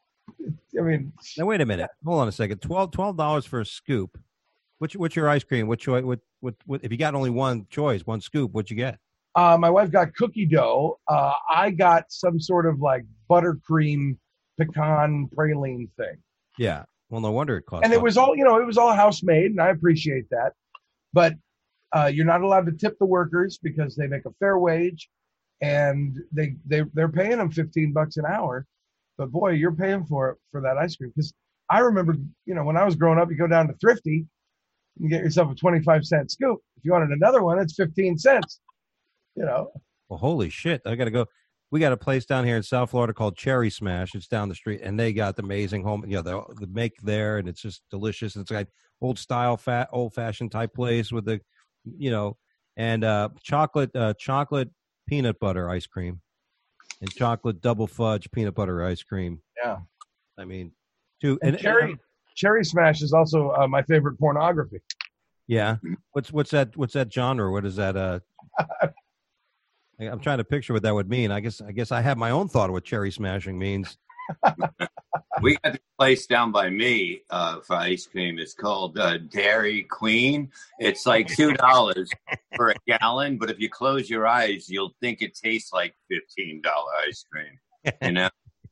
Now wait a minute. Hold on a second. $12 for a scoop. What's your ice cream? What if you got only one choice, one scoop, what'd you get? My wife got cookie dough. I got some sort of like buttercream pecan praline thing. Yeah. Well, no wonder it cost. And it was all house made, and I appreciate that. But you're not allowed to tip the workers because they make a fair wage, and they're paying them $15 an hour. But boy, you're paying for that ice cream. Because I remember, when I was growing up, you go down to Thrifty, you get yourself a 25-cent scoop. If you wanted another one, it's 15 cents. Well, holy shit! I got to go. We got a place down here in South Florida called Cherry Smash. It's down the street, and they got the amazing home. The make there, and it's just delicious. It's like old fashioned type place with the, and chocolate peanut butter ice cream, and chocolate double fudge peanut butter ice cream. Yeah, I mean, and Cherry Smash is also my favorite pornography. Yeah, what's that genre? What is that? I'm trying to picture what that would mean. I guess I have my own thought of what cherry smashing means. We got the place down by me for ice cream. It's called Dairy Queen. It's like $2 for a gallon, but if you close your eyes, you'll think it tastes like $15 ice cream.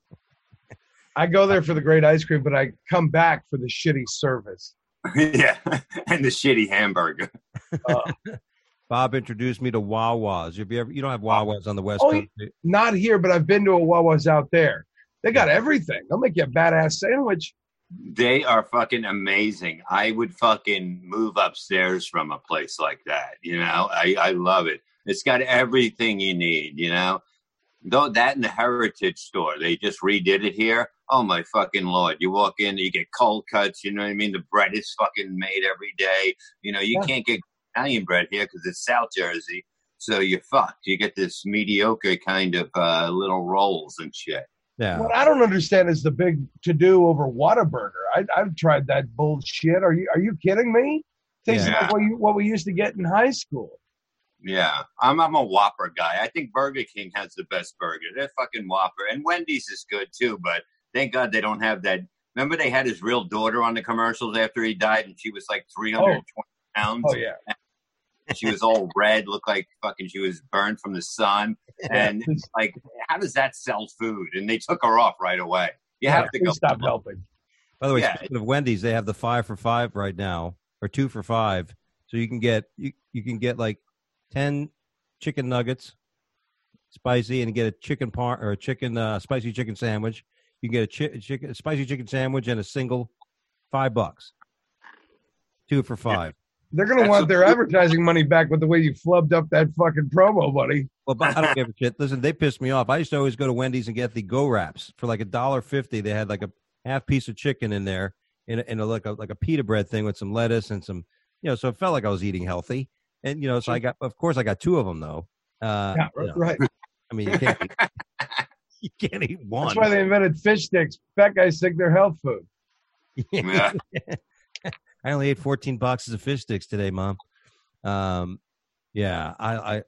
I go there for the great ice cream, but I come back for the shitty service. Yeah, and the shitty hamburger. Bob introduced me to Wawa's. You don't have Wawa's on the West Coast? Not here, but I've been to a Wawa's out there. They got everything. They'll make you a badass sandwich. They are fucking amazing. I would fucking move upstairs from a place like that. I love it. It's got everything you need, Though that and the Heritage Store, they just redid it here. Oh my fucking Lord. You walk in, you get cold cuts, you know what I mean? The bread is fucking made every day. You can't get Italian bread here because it's South Jersey, so you're fucked. You get this mediocre kind of little rolls and shit. Yeah. What I don't understand is the big to-do over Whataburger. I've tried that bullshit. Are you kidding me? Tastes like what we used to get in high school. Yeah, I'm a Whopper guy. I think Burger King has the best burger. They're fucking Whopper. And Wendy's is good too, but thank God they don't have that. Remember they had his real daughter on the commercials after he died, and she was like 320 pounds. Oh, yeah. She was all red, looked like fucking she was burned from the sun. And like, how does that sell food? And they took her off right away. You have to go. Stop helping. By the way, speaking of Wendy's, they have the 5 for $5 right now, or 2 for $5. So you can get like 10 chicken nuggets, spicy, and get a chicken spicy chicken sandwich. You can get a spicy chicken sandwich and a single $5. 2 for $5. Yeah. They're going to want their advertising money back with the way you flubbed up that fucking promo, buddy. Well, but I don't give a shit. Listen, they pissed me off. I used to always go to Wendy's and get the Go Wraps for like $1.50. They had like a half piece of chicken in there in like a pita bread thing with some lettuce and some, so it felt like I was eating healthy. And, so I got 2 of them though. Right. I mean, you can't eat one. That's why they invented fish sticks. Fat guys think they're health food. Yeah. I only ate 14 boxes of fish sticks today, Mom. We have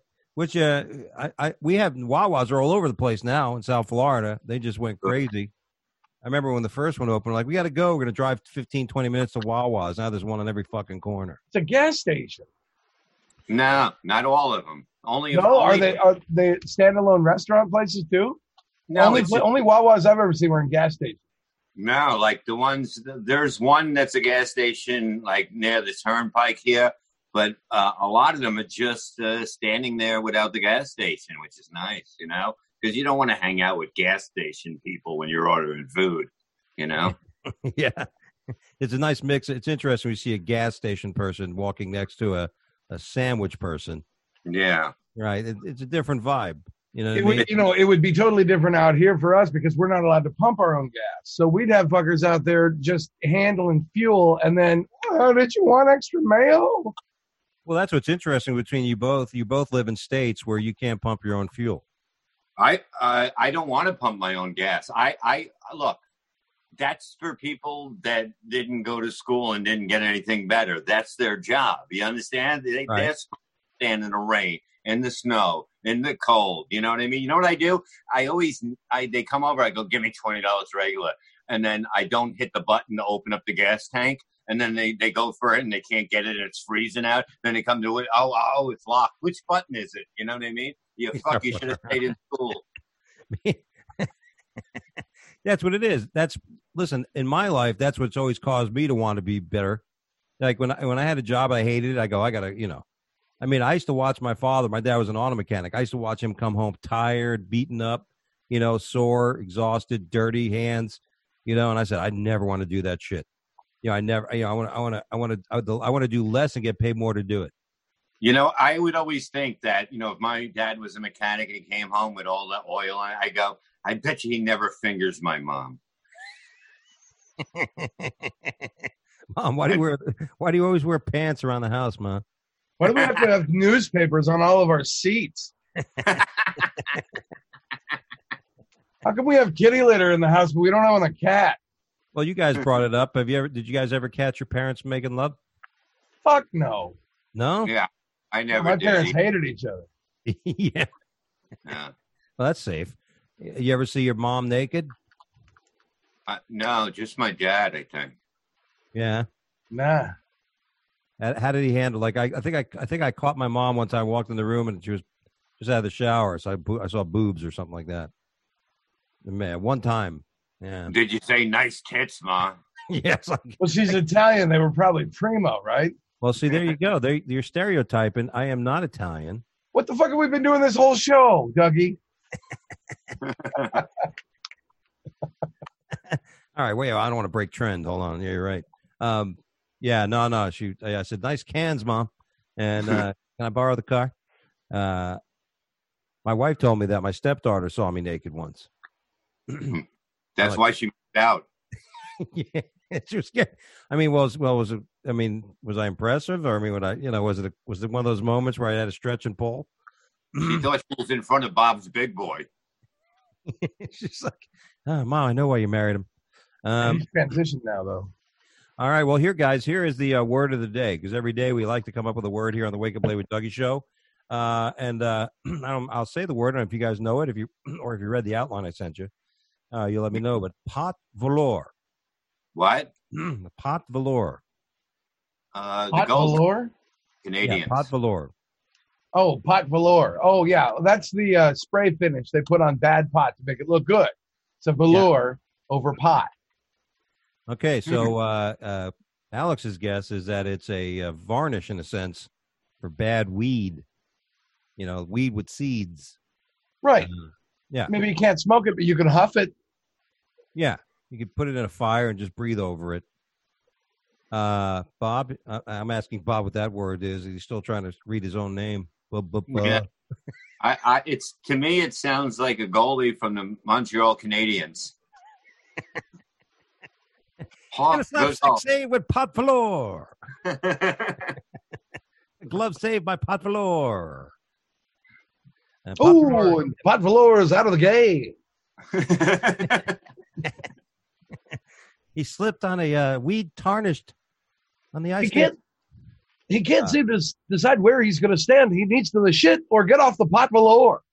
Wawas are all over the place now in South Florida. They just went crazy. I remember when the first one opened, like, we got to go. We're going to drive 15, 20 minutes to Wawas. Now there's one on every fucking corner. It's a gas station. No, not all of them. Are they standalone restaurant places too? No, only Wawas I've ever seen were in gas stations. No, like there's one that's a gas station like near the turnpike here, but a lot of them are just standing there without the gas station, which is nice, because you don't want to hang out with gas station people when you're ordering food, Yeah, it's a nice mix. It's interesting. We see a gas station person walking next to a sandwich person. Yeah, right. It's a different vibe. It would be totally different out here for us because we're not allowed to pump our own gas. So we'd have fuckers out there just handling fuel, and then, did you want extra mayo? Well, that's what's interesting between you both. You both live in states where you can't pump your own fuel. I don't want to pump my own gas. I look, that's for people that didn't go to school and didn't get anything better. That's their job. You understand? They're stand in the rain, in the snow, in the cold. You know what I mean? You know what I do? They come over, I go, give me $20 regular. And then I don't hit the button to open up the gas tank. And then they go for it and they can't get it and it's freezing out. Then they come to it. Oh, it's locked. Which button is it? You know what I mean? You should have stayed in school. That's what it is. Listen, in my life, that's what's always caused me to want to be better. Like when I had a job, I hated it. I go, I got to, I used to watch my father. My dad was an auto mechanic. I used to watch him come home tired, beaten up, sore, exhausted, dirty hands, and I said, I never want to do that shit. I want to do less and get paid more to do it. I would always think that, if my dad was a mechanic and he came home with all that oil, I go, I bet you he never fingers my mom. Mom, why do you always wear pants around the house, Mom? Why do we have to have newspapers on all of our seats? How come we have kitty litter in the house, but we don't have on a cat? Well, you guys brought it up. Did you guys ever catch your parents making love? Fuck no. No? Yeah, I never My did. parents hated each other. Yeah. Well, that's safe. You ever see your mom naked? No, just my dad, I think. Yeah. Nah. How did he handle? Like, I think I caught my mom one time. I walked in the room and she was just out of the shower, so I saw boobs or something like that. Man, one time. Yeah. Did you say nice tits, Ma? Yes. Well, she's Italian. They were probably primo, right? Well, see, there you go. You're stereotyping. I am not Italian. What the fuck have we been doing this whole show, Dougie? All right, wait. I don't want to break trend. Hold on. Yeah, you're right. Yeah, no. I said, nice cans, Mom. And can I borrow the car? My wife told me that my stepdaughter saw me naked once. That's why she moved out. Yeah, she was scared. I mean, was I impressive? Or was it one of those moments where I had to stretch and pull? She thought she was in front of Bob's big boy. She's like, oh, Mom, I know why you married him. He's transitioned now, though. All right, well, here is the word of the day, because every day we like to come up with a word here on the Wake Up Late with Dougie show. I'll say the word. I don't know if you guys know it. If you read the outline I sent you, you'll let me know. But pot velour. What? Pot velour. Pot velour? Canadians. Yeah, pot velour. Oh, pot velour. Oh, yeah. That's the spray finish they put on bad pot to make it look good. It's a velour over pot. Okay, so Alex's guess is that it's a varnish, in a sense, for bad weed. You know, weed with seeds. Right. Yeah. Maybe you can't smoke it, but you can huff it. Yeah. You could put it in a fire and just breathe over it. Bob, I'm asking Bob what that word is. He's still trying to read his own name. Yeah. It's to me, it sounds like a goalie from the Montreal Canadiens. Hawk goes off. Save with pot velour. Glove saved by pot velour. Oh, and pot velour is out of the game. He slipped on a weed tarnished on the ice. He can't seem to decide where he's going to stand. He needs to the shit or get off the pot velour.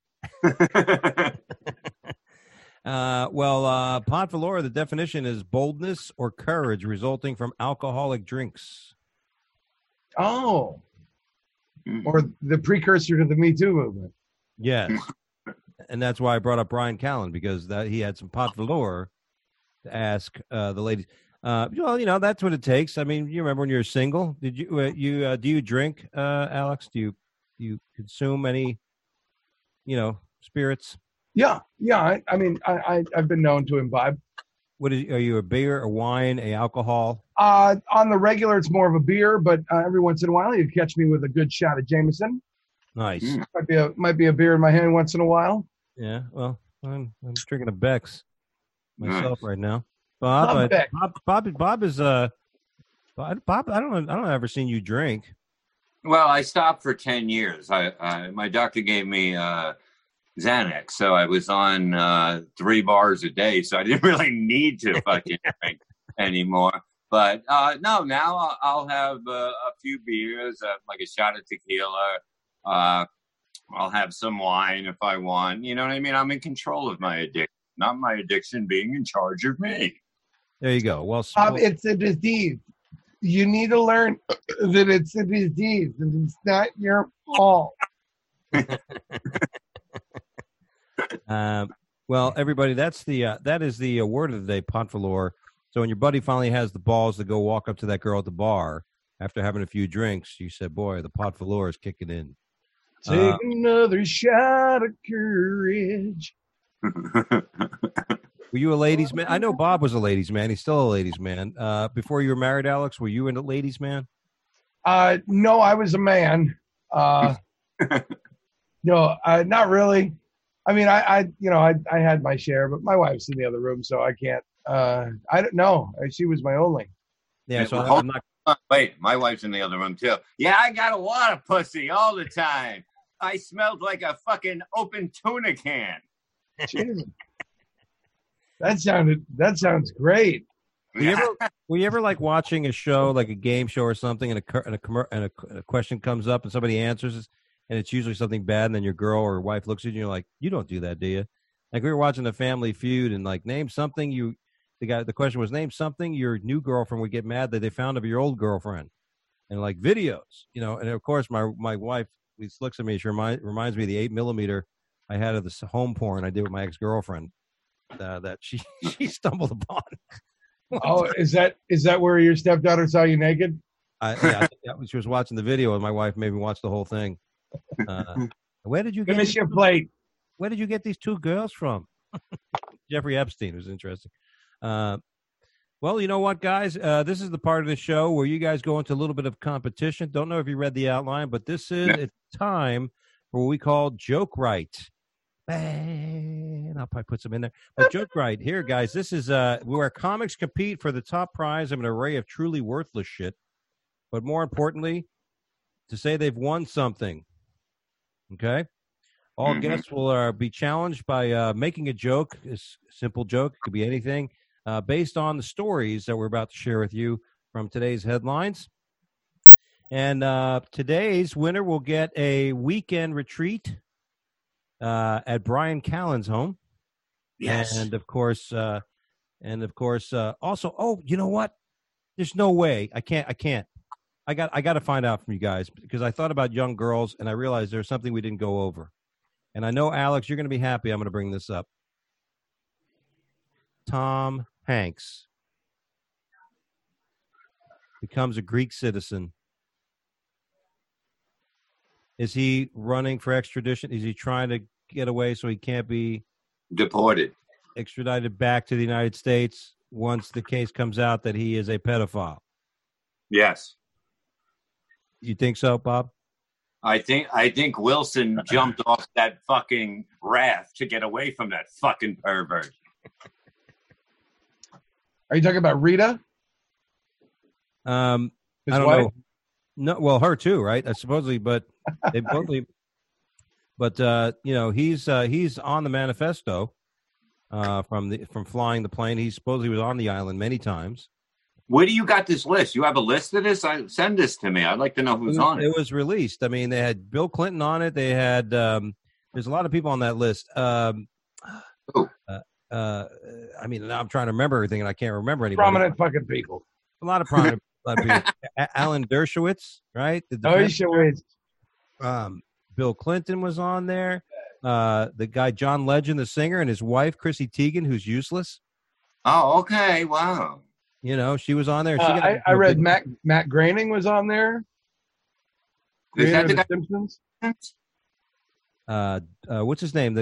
Pot velour, the definition is boldness or courage resulting from alcoholic drinks. Oh. Or the precursor to the Me Too movement. Yes. And that's why I brought up Brian Callen, because he had some pot velour to ask the ladies. Well, you know, that's what it takes. I mean, you remember when you were single? Did you do you drink, Alex? Do you consume any, spirits? Yeah. I mean, I've been known to imbibe. Are you a beer, a wine, a alcohol? On the regular, it's more of a beer, but every once in a while, you catch me with a good shot of Jameson. Nice. Might be a beer in my hand once in a while. Yeah. Well, I'm drinking a Beck's myself right now. Bob is Bob. I don't know. Ever seen you drink? Well, I stopped for 10 years. My doctor gave me Xanax, so I was on 3 bars a day, so I didn't really need to fucking drink anymore. But no, now I'll have a few beers, like a shot of tequila. I'll have some wine if I want. You know what I mean? I'm in control of my addiction, not my addiction being in charge of me. There you go. Well, it's a disease. You need to learn that it's a disease and it's not your fault. Well, everybody, that is the word of the day, pot velour. So when your buddy finally has the balls to go walk up to that girl at the bar after having a few drinks, you said, "Boy, the pot velour is kicking in." Take another shot of courage. Were you a ladies' man? I know Bob was a ladies' man. He's still a ladies' man. Before you were married, Alex, were you a ladies' man? No, I was a man. No, not really. I mean, I had my share, but my wife's in the other room, so I can't. I don't know. She was my only. Yeah, so I'm not. Wait, my wife's in the other room too. Yeah, I got a lot of pussy all the time. I smelled like a fucking open tuna can. Jesus. That sounds great. Were you ever like watching a show, like a game show or something, and a question comes up and somebody answers it, and it's usually something bad, and then your girl or wife looks at you and you're like, "You don't do that, do you?" Like we were watching The Family Feud, and like name something the question was, name something your new girlfriend would get mad that they found of your old girlfriend, and like videos, and of course my wife looks at me. She reminds me of the 8mm I had of the home porn I did with my ex-girlfriend that she stumbled upon. Oh, is that where your stepdaughter saw you naked? She was watching the video, and my wife made me watch the whole thing. Where did you get? Finish your plate. Where did you get these 2 girls from? Jeffrey Epstein was interesting. Well, you know what, guys? This is the part of the show where you guys go into a little bit of competition. Don't know if you read the outline, but it's time for what we call Joke Right. And I'll probably put some in there. But Joke Right here, guys. This is where comics compete for the top prize of an array of truly worthless shit. But more importantly, to say they've won something. Okay? All guests will be challenged by making a joke, a simple joke, it could be anything, based on the stories that we're about to share with you from today's headlines. And today's winner will get a weekend retreat at Brian Callen's home. Yes. And of course, also, oh, you know what? There's no way. I can't. I got to find out from you guys, because I thought about young girls and I realized there's something we didn't go over. And I know, Alex, you're going to be happy I'm going to bring this up. Tom Hanks becomes a Greek citizen. Is he running for extradition? Is he trying to get away so he can't be Deported. extradited back to the United States once the case comes out that he is a pedophile? Yes. You think so, Bob? I think Wilson jumped off that fucking raft to get away from that fucking pervert. Are you talking about Rita? I His don't wife? know. No, well, her too, right? Supposedly, but they both. But he's on the manifesto from flying the plane. He supposedly was on the island many times. Where do you got this list? You have a list of this? Send this to me. I'd like to know who's on it. It was released. I mean, they had Bill Clinton on it. They had there's a lot of people on that list. I mean, now I'm trying to remember everything, and I can't remember anybody. Prominent fucking people. A lot of prominent people. Alan Dershowitz, right? Dershowitz. Bill Clinton was on there. The guy John Legend, the singer, and his wife Chrissy Teigen, who's useless. Oh, okay. Wow. You know, she was on there. I read Matt Groening was on there. Is that the The guy? Simpsons? What's his name?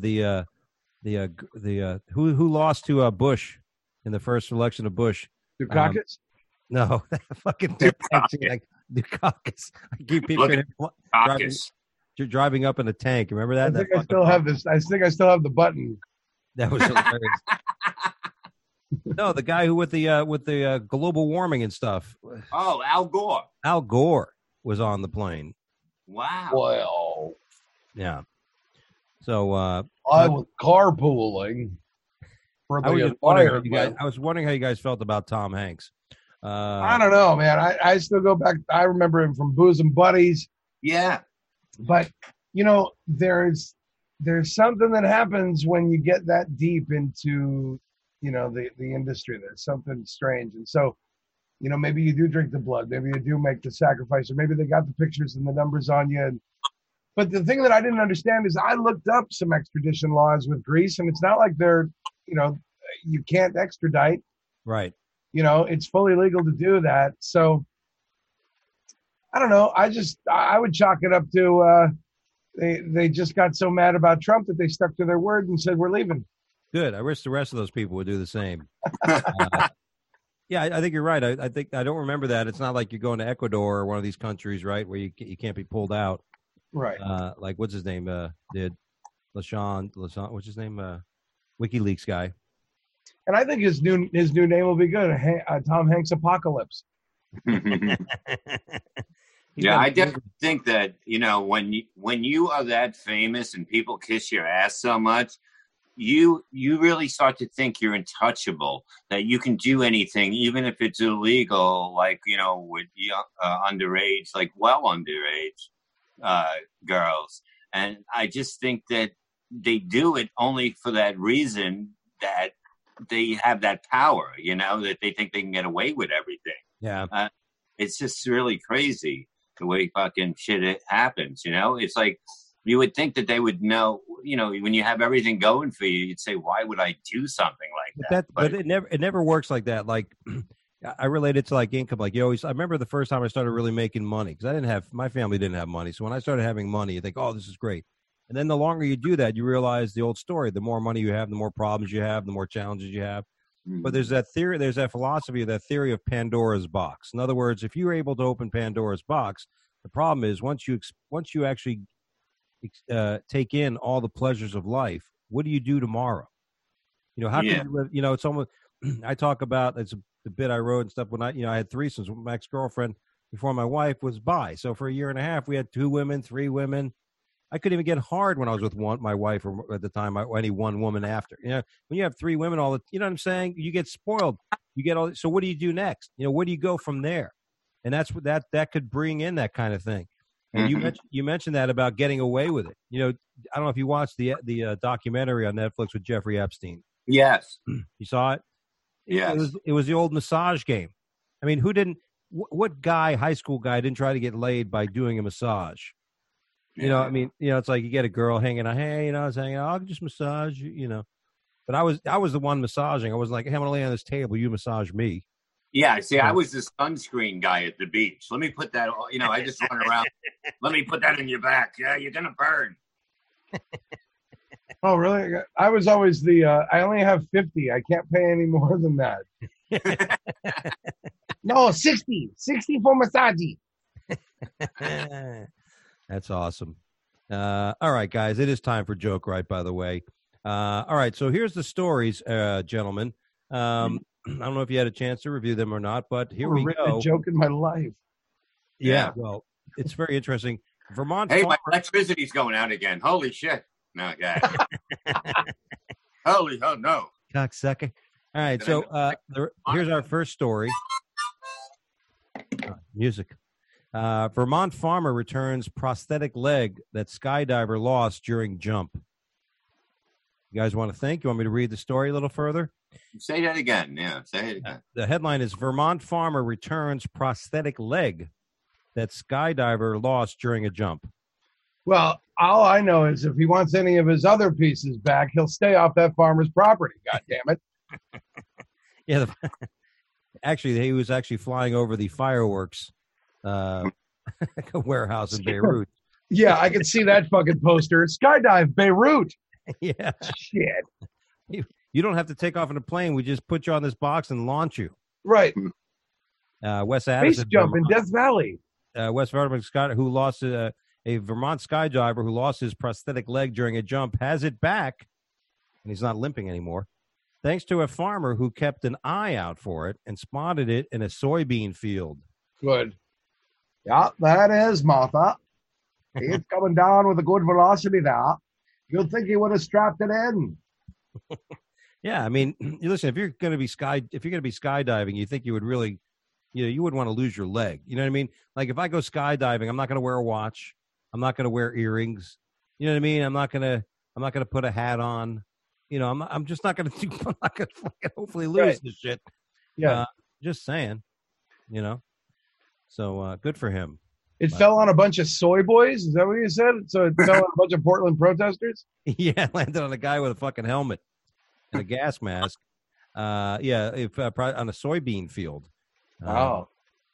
Who lost to Bush in the first election of Bush? Dukakis? No, fucking Dukakis. Dukakis. I keep Look picturing at him driving up in a tank. Remember that? I think I still have this. I think I still have the button. That was hilarious. No, the guy who with the global warming and stuff. Oh, Al Gore. Al Gore was on the plane. Wow. Well, Yeah. So I was carpooling for I was the just wondering how fire. you guys, I was wondering how you guys felt about Tom Hanks. I don't know, man. I still go back. I remember him from Bosom Buddies. Yeah. But you know, there's something that happens when you get that deep into, you know, the industry. There's something strange, and so, you know, maybe you do drink the blood, maybe you do make the sacrifice, or maybe they got the pictures and the numbers on you. But the thing that I didn't understand is I looked up some extradition laws with Greece, and it's not like they're, you know, you can't extradite. Right. You know, it's fully legal to do that. So I don't know. I would chalk it up to they just got so mad about Trump that they stuck to their word and said, we're leaving. Good. I wish the rest of those people would do the same. Yeah, I think you're right. I think I don't remember that. It's not like you're going to Ecuador or one of these countries, right, where you can't be pulled out. Right. Like what's his name? Did LaShawn? What's his name? WikiLeaks guy. And I think his new name will be good. Tom Hanks Apocalypse. Yeah, I definitely think that, you know, when you are that famous and people kiss your ass so much, you really start to think you're untouchable, that you can do anything, even if it's illegal, like, you know, with underage, like underage girls. And I just think that they do it only for that reason, that they have that power, you know, that they think they can get away with everything. Yeah. It's just really crazy the way fucking shit happens, you know? It's like, you would think that they would know, you know, when you have everything going for you, you'd say, why would I do something like that? But it never works like that. Like, I relate it to like income. Like, I remember the first time I started really making money, because my family didn't have money. So when I started having money, you think, oh, this is great. And then the longer you do that, you realize the old story. The more money you have, the more problems you have, the more challenges you have. Mm-hmm. But there's that theory, there's that philosophy, that theory of Pandora's box. In other words, if you're able to open Pandora's box, the problem is once you actually take in all the pleasures of life, what do you do tomorrow? You know, how can you live? You know, it's almost, I talk about, it's the bit I wrote and stuff when I had threesomes with my ex-girlfriend before my wife was bi. So for a year and a half, we had 2 women, 3 women. I couldn't even get hard when I was with my wife, or at the time, any one woman after. You know, when you have 3 women, you know what I'm saying? You get spoiled. You get all. So what do you do next? You know, where do you go from there? and that's what that could bring in that kind of thing. And you mentioned that about getting away with it. You know, I don't know if you watched the documentary on Netflix with Jeffrey Epstein. Yes. You saw it? Yes. It was the old massage game. I mean, who didn't? What guy, high school guy, didn't try to get laid by doing a massage? You know, I mean, you know, it's like you get a girl hanging out. Hey, you know, I was hanging out. I'll just massage you. You know, but I was the one massaging. I was like, hey, I'm gonna lay on this table. You massage me. Yeah, see, I was the sunscreen guy at the beach. Let me put that, you know, I just run around. Let me put that in your back. Yeah, you're going to burn. Oh, really? I was always the, I only have 50. I can't pay any more than that. No, 60 for massage. That's awesome. All right, guys, it is time for Joke Right, by the way. All right, so here's the stories, gentlemen. I don't know if you had a chance to review them or not, but here we go. A joke in my life. Yeah, well, it's very interesting. Vermont. Hey, my electricity's going out again. Holy shit. No, yeah. Oh, no. Cocksucker. All right, so here's our first story. Music. Vermont farmer returns prosthetic leg that skydiver lost during jump. You guys want to think? You want me to read the story a little further? Say that again. Yeah, say it again. The headline is Vermont farmer returns prosthetic leg that skydiver lost during a jump. Well, all I know is if he wants any of his other pieces back, he'll stay off that farmer's property. God damn it. Yeah. Actually, he was actually flying over the fireworks warehouse in Beirut. Yeah, I can see that fucking poster. Skydive Beirut. Yeah. Shit. You don't have to take off in a plane. We just put you on this box and launch you. Right. Wes Addison. Space jump in Death Valley. Wes Vermont Scott, who lost a Vermont skydiver who lost his prosthetic leg during a jump, has it back, and he's not limping anymore, thanks to a farmer who kept an eye out for it and spotted it in a soybean field. Good. Yeah, that is Martha. It's coming down with a good velocity there. You'd think he would have strapped it in. Yeah, I mean, listen, if you're going to be skydiving, you think you would really, you wouldn't want to lose your leg. You know what I mean? Like if I go skydiving, I'm not going to wear a watch. I'm not going to wear earrings. You know what I mean? I'm not going to put a hat on. You know, I'm just not going to. I'm not going to hopefully lose this shit. Yeah, just saying. You know, so good for him. It fell on a bunch of soy boys. Is that what you said? So it fell on a bunch of Portland protesters? Yeah, landed on a guy with a fucking helmet and a gas mask. On a soybean field. Wow.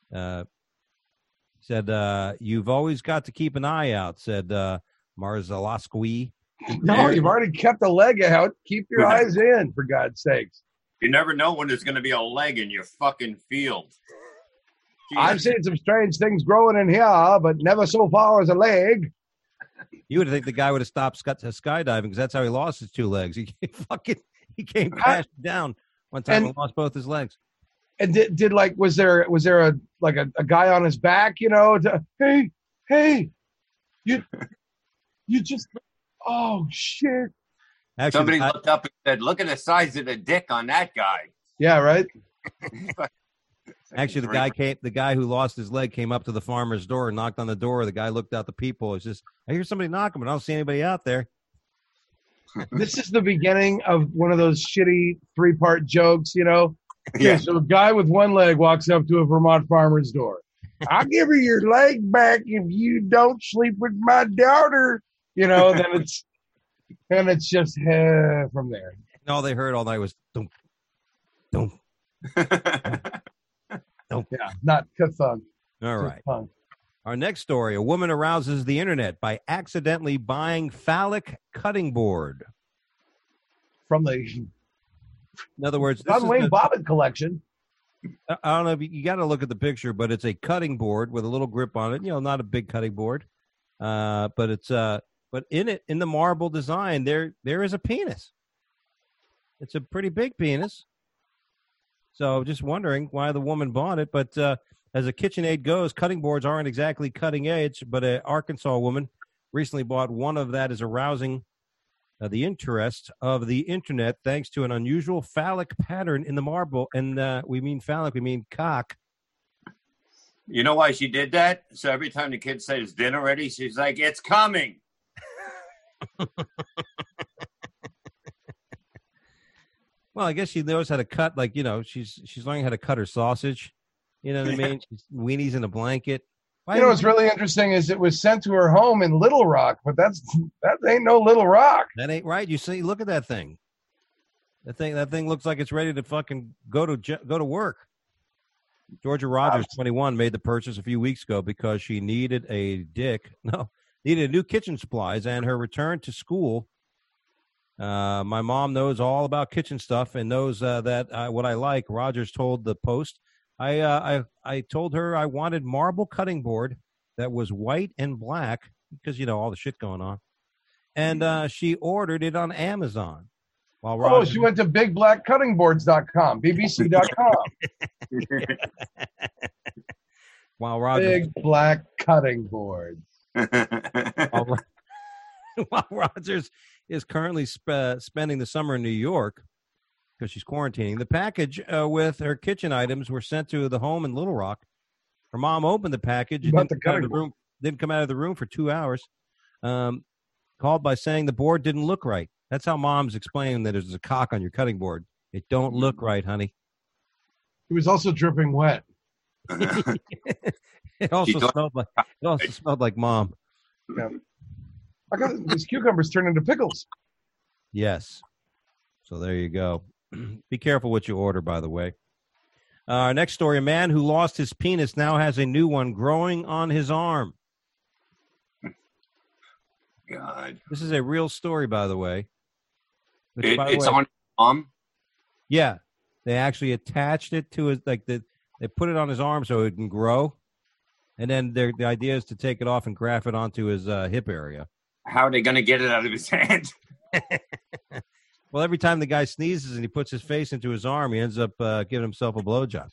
Said, you've always got to keep an eye out, said Marzalaskwi. No, you've already kept a leg out. Keep your eyes in, for God's sakes. You never know when there's going to be a leg in your fucking field. I've seen some strange things growing in here, but never so far as a leg. You would think the guy would have stopped skydiving because that's how he lost his two legs. He came crashing down one time and lost both his legs. And was there a guy on his back? You know, hey, you just oh shit. Actually, somebody looked up and said, "Look at the size of the dick on that guy." Yeah, right. Actually, the guy who lost his leg came up to the farmer's door and knocked on the door. The guy looked out the people. It's just, I hear somebody knocking, but I don't see anybody out there. This is the beginning of one of those shitty 3-part jokes, you know? Yeah. So a guy with one leg walks up to a Vermont farmer's door. I'll give her your leg back if you don't sleep with my daughter. You know, then it's just from there. And all they heard all night was dunk, dunk. Yeah, not kathunk. All right. Kathunk. Our next story, a woman arouses the internet by accidentally buying phallic cutting board. From the In other words, John Wayne Bobbitt collection. I don't know if you got to look at the picture, but it's a cutting board with a little grip on it. You know, not a big cutting board, but it's but in the marble design there is a penis. It's a pretty big penis. So just wondering why the woman bought it. But as a KitchenAid goes, cutting boards aren't exactly cutting edge, but an Arkansas woman recently bought one of that is arousing the interest of the internet thanks to an unusual phallic pattern in the marble. And we mean phallic, we mean cock. You know why she did that? So every time the kid says dinner ready, she's like, "It's coming." Well, I guess she knows how to cut. Like, she's learning how to cut her sausage. You know what I mean? She's weenies in a blanket. You know what's really interesting is it was sent to her home in Little Rock, but that ain't no Little Rock. That ain't right. You see, look at that thing. That thing looks like it's ready to fucking go to work. Georgia Rogers, 21, made the purchase a few weeks ago because she needed needed new kitchen supplies, and her return to school. My mom knows all about kitchen stuff and knows that what I like. Rogers told the Post, I told her I wanted marble cutting board that was white and black because, all the shit going on. And she ordered it on Amazon. While she went to bigblackcuttingboards.com, bbc.com. While Rogers, Big Black Cutting Boards. while Rogers is currently spending the summer in New York because she's quarantining, the package with her kitchen items were sent to the home in Little Rock. Her mom opened the package and didn't come out of the room for 2 hours. Called by saying the board didn't look right. That's how moms explain that there's a cock on your cutting board. It don't look right, honey. It was also dripping wet. It also smelled like mom. Yeah. I got these cucumbers turned into pickles. Yes. So there you go. Be careful what you order, by the way. Our next story, a man who lost his penis now has a new one growing on his arm. God. This is a real story, by the way. It's on arm? Yeah. They actually attached it to his, they put it on his arm so it can grow. And then the idea is to take it off and graft it onto his hip area. How are they going to get it out of his hand? Well, every time the guy sneezes and he puts his face into his arm, he ends up giving himself a blowjob.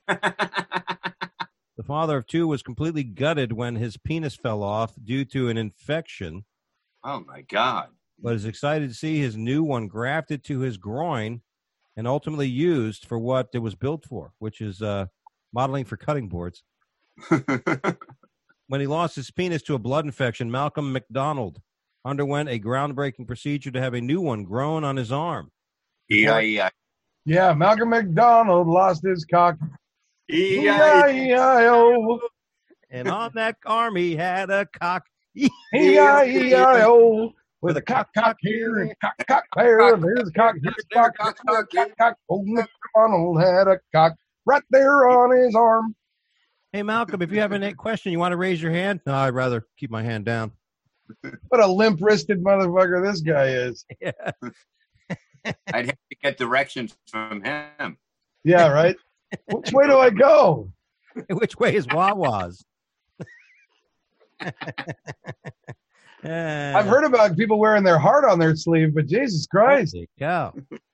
The father of two was completely gutted when his penis fell off due to an infection. Oh, my God. But is excited to see his new one grafted to his groin and ultimately used for what it was built for, which is modeling for cutting boards. When he lost his penis to a blood infection, Malcolm McDonald underwent a groundbreaking procedure to have a new one grown on his arm. E-I-E-I. Yeah, Malcolm McDonald lost his cock. E-I-E-I-O. And on that arm, he had a cock. E-I-E-I-O. With a cock here and cock there. There's a cock. Here's a cock. Cock. Old McDonald had a cock right there on his arm. Hey, Malcolm, if you have a question, you want to raise your hand? No, I'd rather keep my hand down. What a limp-wristed motherfucker this guy is. Yeah. I'd have to get directions from him. Yeah, right? Which way do I go? Which way is Wawa's? I've heard about people wearing their heart on their sleeve, but Jesus Christ. Holy cow.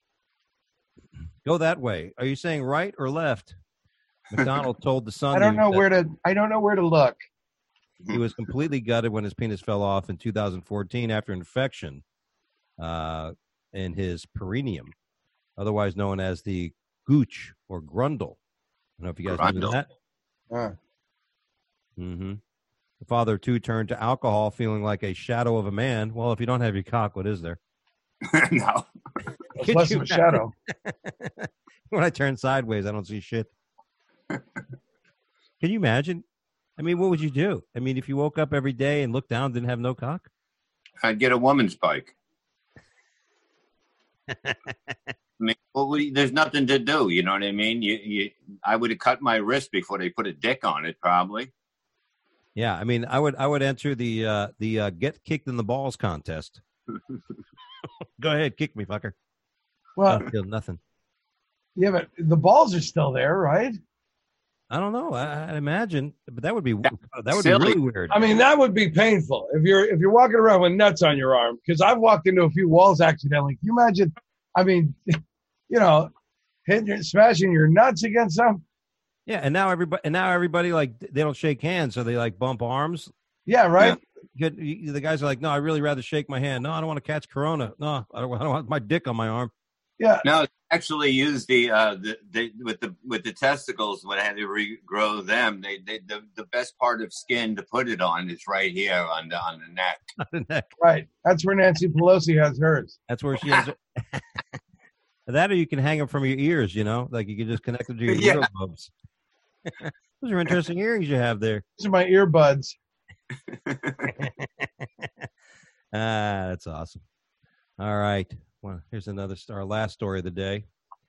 Go that way. Are you saying right or left? McDonald told the Sun. I don't know where to look. He was completely gutted when his penis fell off in 2014 after infection in his perineum, otherwise known as the gooch or grundle. I don't know if you guys knew that. Mm-hmm. The father of two turned to alcohol, feeling like a shadow of a man. Well, if you don't have your cock, what is there? No. It's less of a shadow. When I turn sideways, I don't see shit. Can you imagine? I mean, what would you do? I mean, if you woke up every day and looked down, didn't have no cock? I'd get a woman's bike. I mean, there's nothing to do. You know what I mean? I would have cut my wrist before they put a dick on it, probably. Yeah, I mean, I would enter the get kicked in the balls contest. Go ahead, kick me, fucker. Well, I feel nothing. Yeah, but the balls are still there, right? I don't know. I'd imagine, but that would be silly. really weird. I mean, that would be painful if you're walking around with nuts on your arm. Because I've walked into a few walls accidentally. Can you imagine? I mean, smashing your nuts against them. Yeah, and now everybody like they don't shake hands, so they like bump arms. Yeah, right. Yeah. The guys are like, no, I'd really rather shake my hand. No, I don't want to catch corona. No, I don't want my dick on my arm. Yeah. No, actually use the with the testicles when I had to regrow them. The best part of skin to put it on is right here on the neck. The neck. Right. That's where Nancy Pelosi has hers. That's where she has it. That, or you can hang them from your ears, you know? Like you can just connect them to your Yeah. earlobes. Those are interesting earrings you have there. These are my earbuds. That's awesome. All right. Well, here's our last story of the day.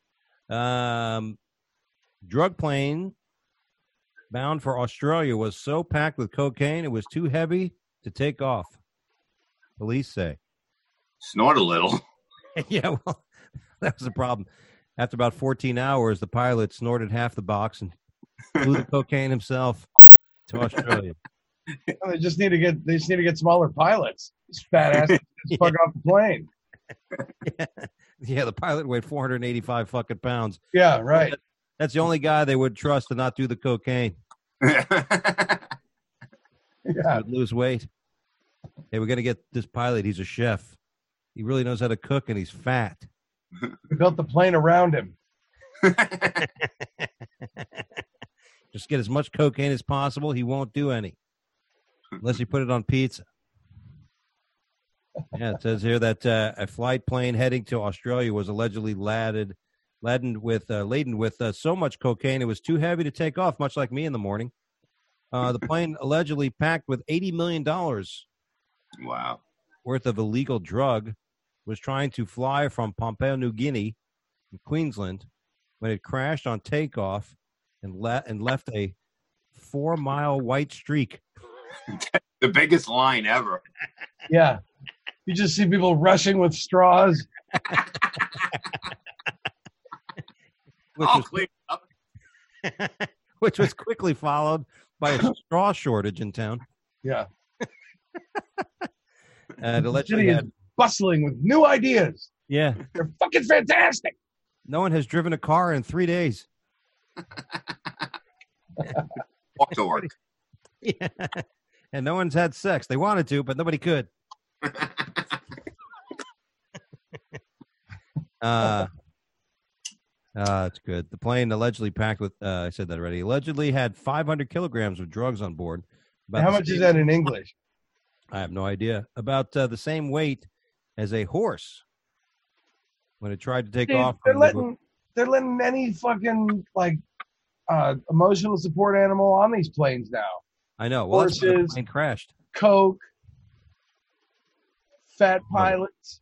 Drug plane bound for Australia was so packed with cocaine it was too heavy to take off. Police say. Snort a little. Yeah, well, that was the problem. After about 14 hours, the pilot snorted half the box and flew the cocaine himself to Australia. They just need to get smaller pilots. This fat ass just fuck off the plane. Yeah, the pilot weighed 485 fucking pounds. Yeah, right. That's the only guy they would trust to not do the cocaine. Yeah. Would lose weight. Hey, we're gonna get this pilot. He's a chef. He really knows how to cook, and he's fat. We built the plane around him. Just get as much cocaine as possible. He won't do any unless you put it on pizza. Yeah, it says here that a flight plane heading to Australia was allegedly laden with so much cocaine it was too heavy to take off, much like me in the morning. The plane allegedly packed with $80 million Wow. worth of illegal drug was trying to fly from Papua New Guinea in Queensland when it crashed on takeoff and left a 4-mile white streak. The biggest line ever. Yeah. You just see people rushing with straws. Which was quickly followed by a straw shortage in town. Yeah. And The allegedly city is bustling with new ideas. yeah, They're fucking fantastic. no one has driven a car in 3 days. Walk to work. Yeah. And no one's had sex. They wanted to, but nobody could. That's good. The plane allegedly packed with, I said that already, allegedly had 500 kilograms of drugs on board. About How the much same- is that in English? I have no idea. About the same weight as a horse when it tried to take Dude, off. they're from letting any fucking emotional support animal on these planes now. I know. Well, that's why the horses. plane crashed. Coke, fat pilots.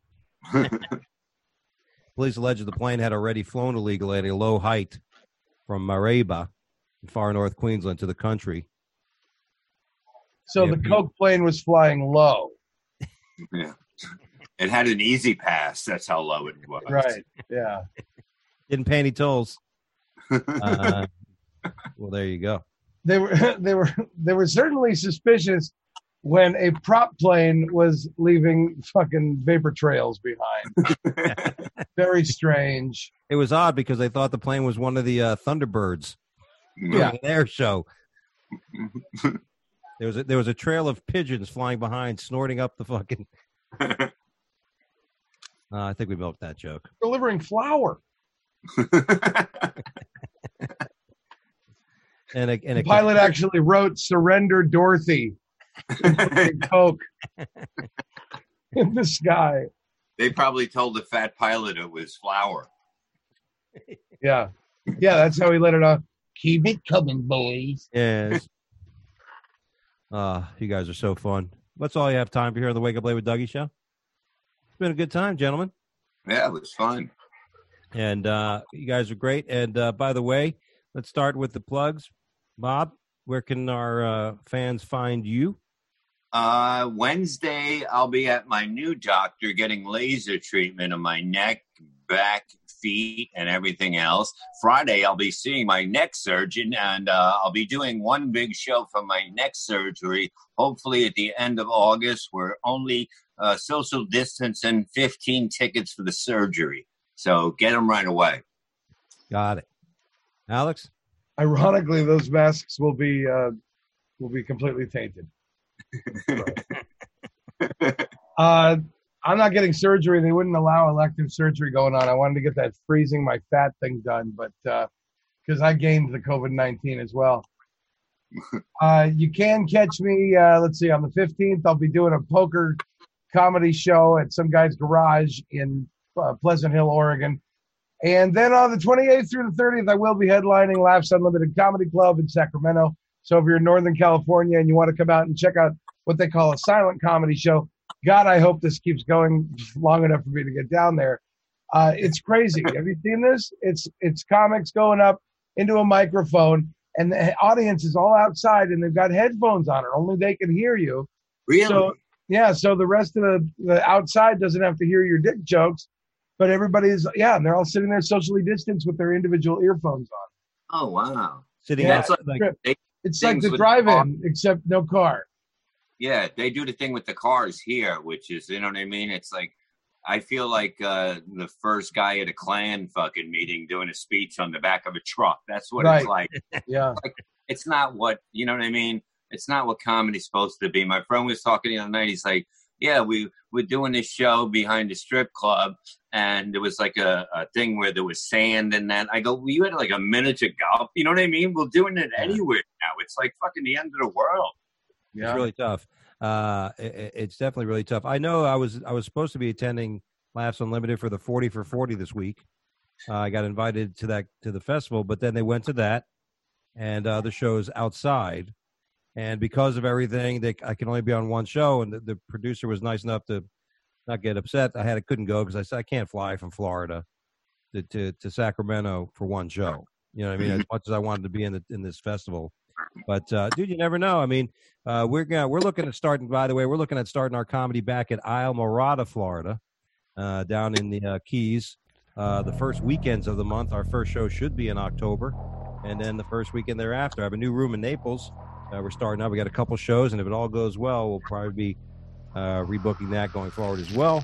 Police allege the plane had already flown illegally at a low height from Mareba in far north Queensland to the country. So Yeah, the Pete. Coke plane was flying low. Yeah. It had an easy pass. That's how low it was. Right. Yeah. Didn't pay any tolls. Well, there you go. They were certainly suspicious when a prop plane was leaving fucking vapor trails behind. Very strange. It was odd because they thought the plane was one of the Thunderbirds. Yeah. An air show. There was a trail of pigeons flying behind, snorting up the fucking. I think we milked that joke. Delivering flour. And The pilot actually wrote "Surrender, Dorothy." in Coke in the sky. They probably told the fat pilot it was flour. Yeah. Yeah, that's how he let it off. Keep it coming, boys. Yes. You guys are so fun. That's all you have time for here on the Wake Up Late with Dougie show. It's been a good time, gentlemen. Yeah, it was fun. And you guys are great. And by the way, let's start with the plugs. Bob, where can our fans find you? Wednesday, I'll be at my new doctor getting laser treatment on my neck, back, feet, and everything else. Friday, I'll be seeing my neck surgeon, and I'll be doing one big show for my neck surgery, hopefully at the end of August. We're only social distance and 15 tickets for the surgery. So get them right away. Got it. Alex? Ironically, those masks will be completely tainted. I I'm not getting surgery. They wouldn't allow elective surgery going on. I wanted to get that freezing my fat thing done, but because I gained the COVID-19 as well. You can catch me, let's see, on the 15th, I'll be doing a poker comedy show at some guy's garage in Pleasant Hill, Oregon. And then on the 28th through the 30th, I will be headlining Laughs Unlimited Comedy Club in Sacramento. So if you're in Northern California and you want to come out and check out what they call a silent comedy show, God, I hope this keeps going long enough for me to get down there. It's crazy. Have you seen this? It's comics going up into a microphone, and the audience is all outside, and they've got headphones on it. Only they can hear you. Really? So, yeah, so the rest of the outside doesn't have to hear your dick jokes, but everybody's, and they're all sitting there socially distanced with their individual earphones on. Oh, wow. Sitting That's outside, it's like the drive-in, except no car. Yeah, they do the thing with the cars here, which is, you know what I mean? It's like, I feel like the first guy at a Klan fucking meeting doing a speech on the back of a truck. That's what it's like. Yeah. Like, it's not what, you know what I mean? It's not what comedy's supposed to be. My friend was talking the other night. He's like, yeah, we're doing this show behind a strip club, and there was like a thing where there was sand and that. I go, well, you had like a miniature golf. You know what I mean? We're doing it anywhere now. It's like fucking the end of the world. Yeah. It's really tough. It's definitely really tough. I know I was supposed to be attending Laughs Unlimited for the 40 for 40 this week. I got invited to the festival, but then they went to that and the shows outside. And because of everything, I can only be on one show. And the producer was nice enough to not get upset. I couldn't go because I said I can't fly from Florida to Sacramento for one show. You know what I mean? As much as I wanted to be in this festival. But dude, you never know. I mean, we're looking at starting. By the way, we're looking at starting our comedy back at Isle Morada, Florida, down in the Keys. The first weekends of the month. Our first show should be in October, and then the first weekend thereafter. I have a new room in Naples. We're starting up. We got a couple shows, and if it all goes well, we'll probably be rebooking that going forward as well.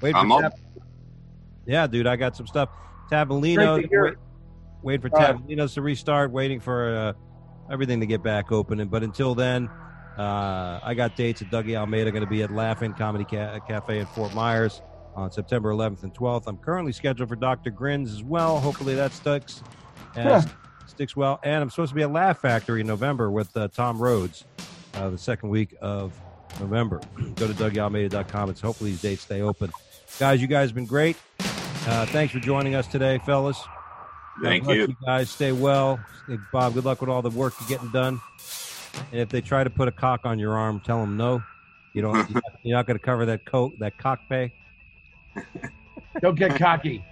Yeah, dude, I got some stuff. Tavolino. Waiting for Tavolinos to restart. Waiting for. Everything to get back open. But until then, I got dates at Dougie Almeida, going to be at Laughing Comedy Cafe in Fort Myers on September 11th and 12th. I'm currently scheduled for Dr. Grins as well. Hopefully that sticks well. And I'm supposed to be at Laugh Factory in November with Tom Rhodes the second week of November. Go to DougieAlmeida.com. It's hopefully these dates stay open. Guys, you guys have been great. Thanks for joining us today, fellas. Thank you. You guys stay well. Bob, good luck with all the work you're getting done. And if they try to put a cock on your arm, tell them no. You're not going to cover that cock pay. Don't get cocky.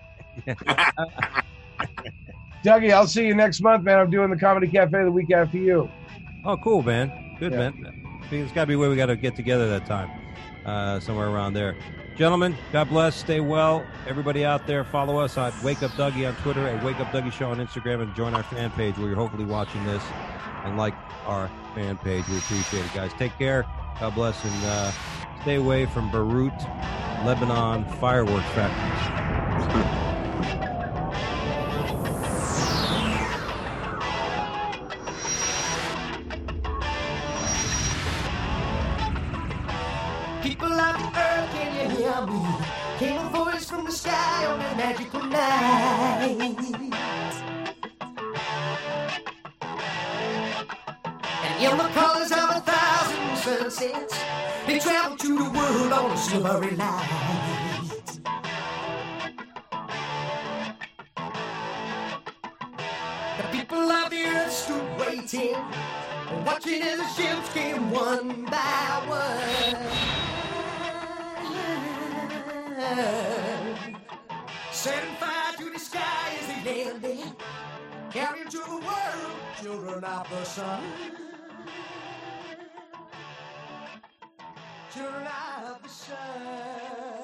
Dougie, I'll see you next month, man. I'm doing the Comedy Cafe the week after you. Oh, cool, man. Good, man. It's got to be where we got to get together that time, somewhere around there. Gentlemen, God bless. Stay well. Everybody out there, follow us at Wake Up Dougie on Twitter, at Wake Up Dougie Show on Instagram, and join our fan page where you're hopefully watching this and like our fan page. We appreciate it, guys. Take care. God bless, and stay away from Beirut, Lebanon fireworks factories. People of the earth, can you hear me? Came a voice from the sky on a magical night. And in the colors of 1,000 sunsets, they travel to the world on a silvery light. The people of the earth stood waiting, watching as the ships came one by one. Setting fire to the sky as they landed, carrying to the world children of the sun. Children of the sun.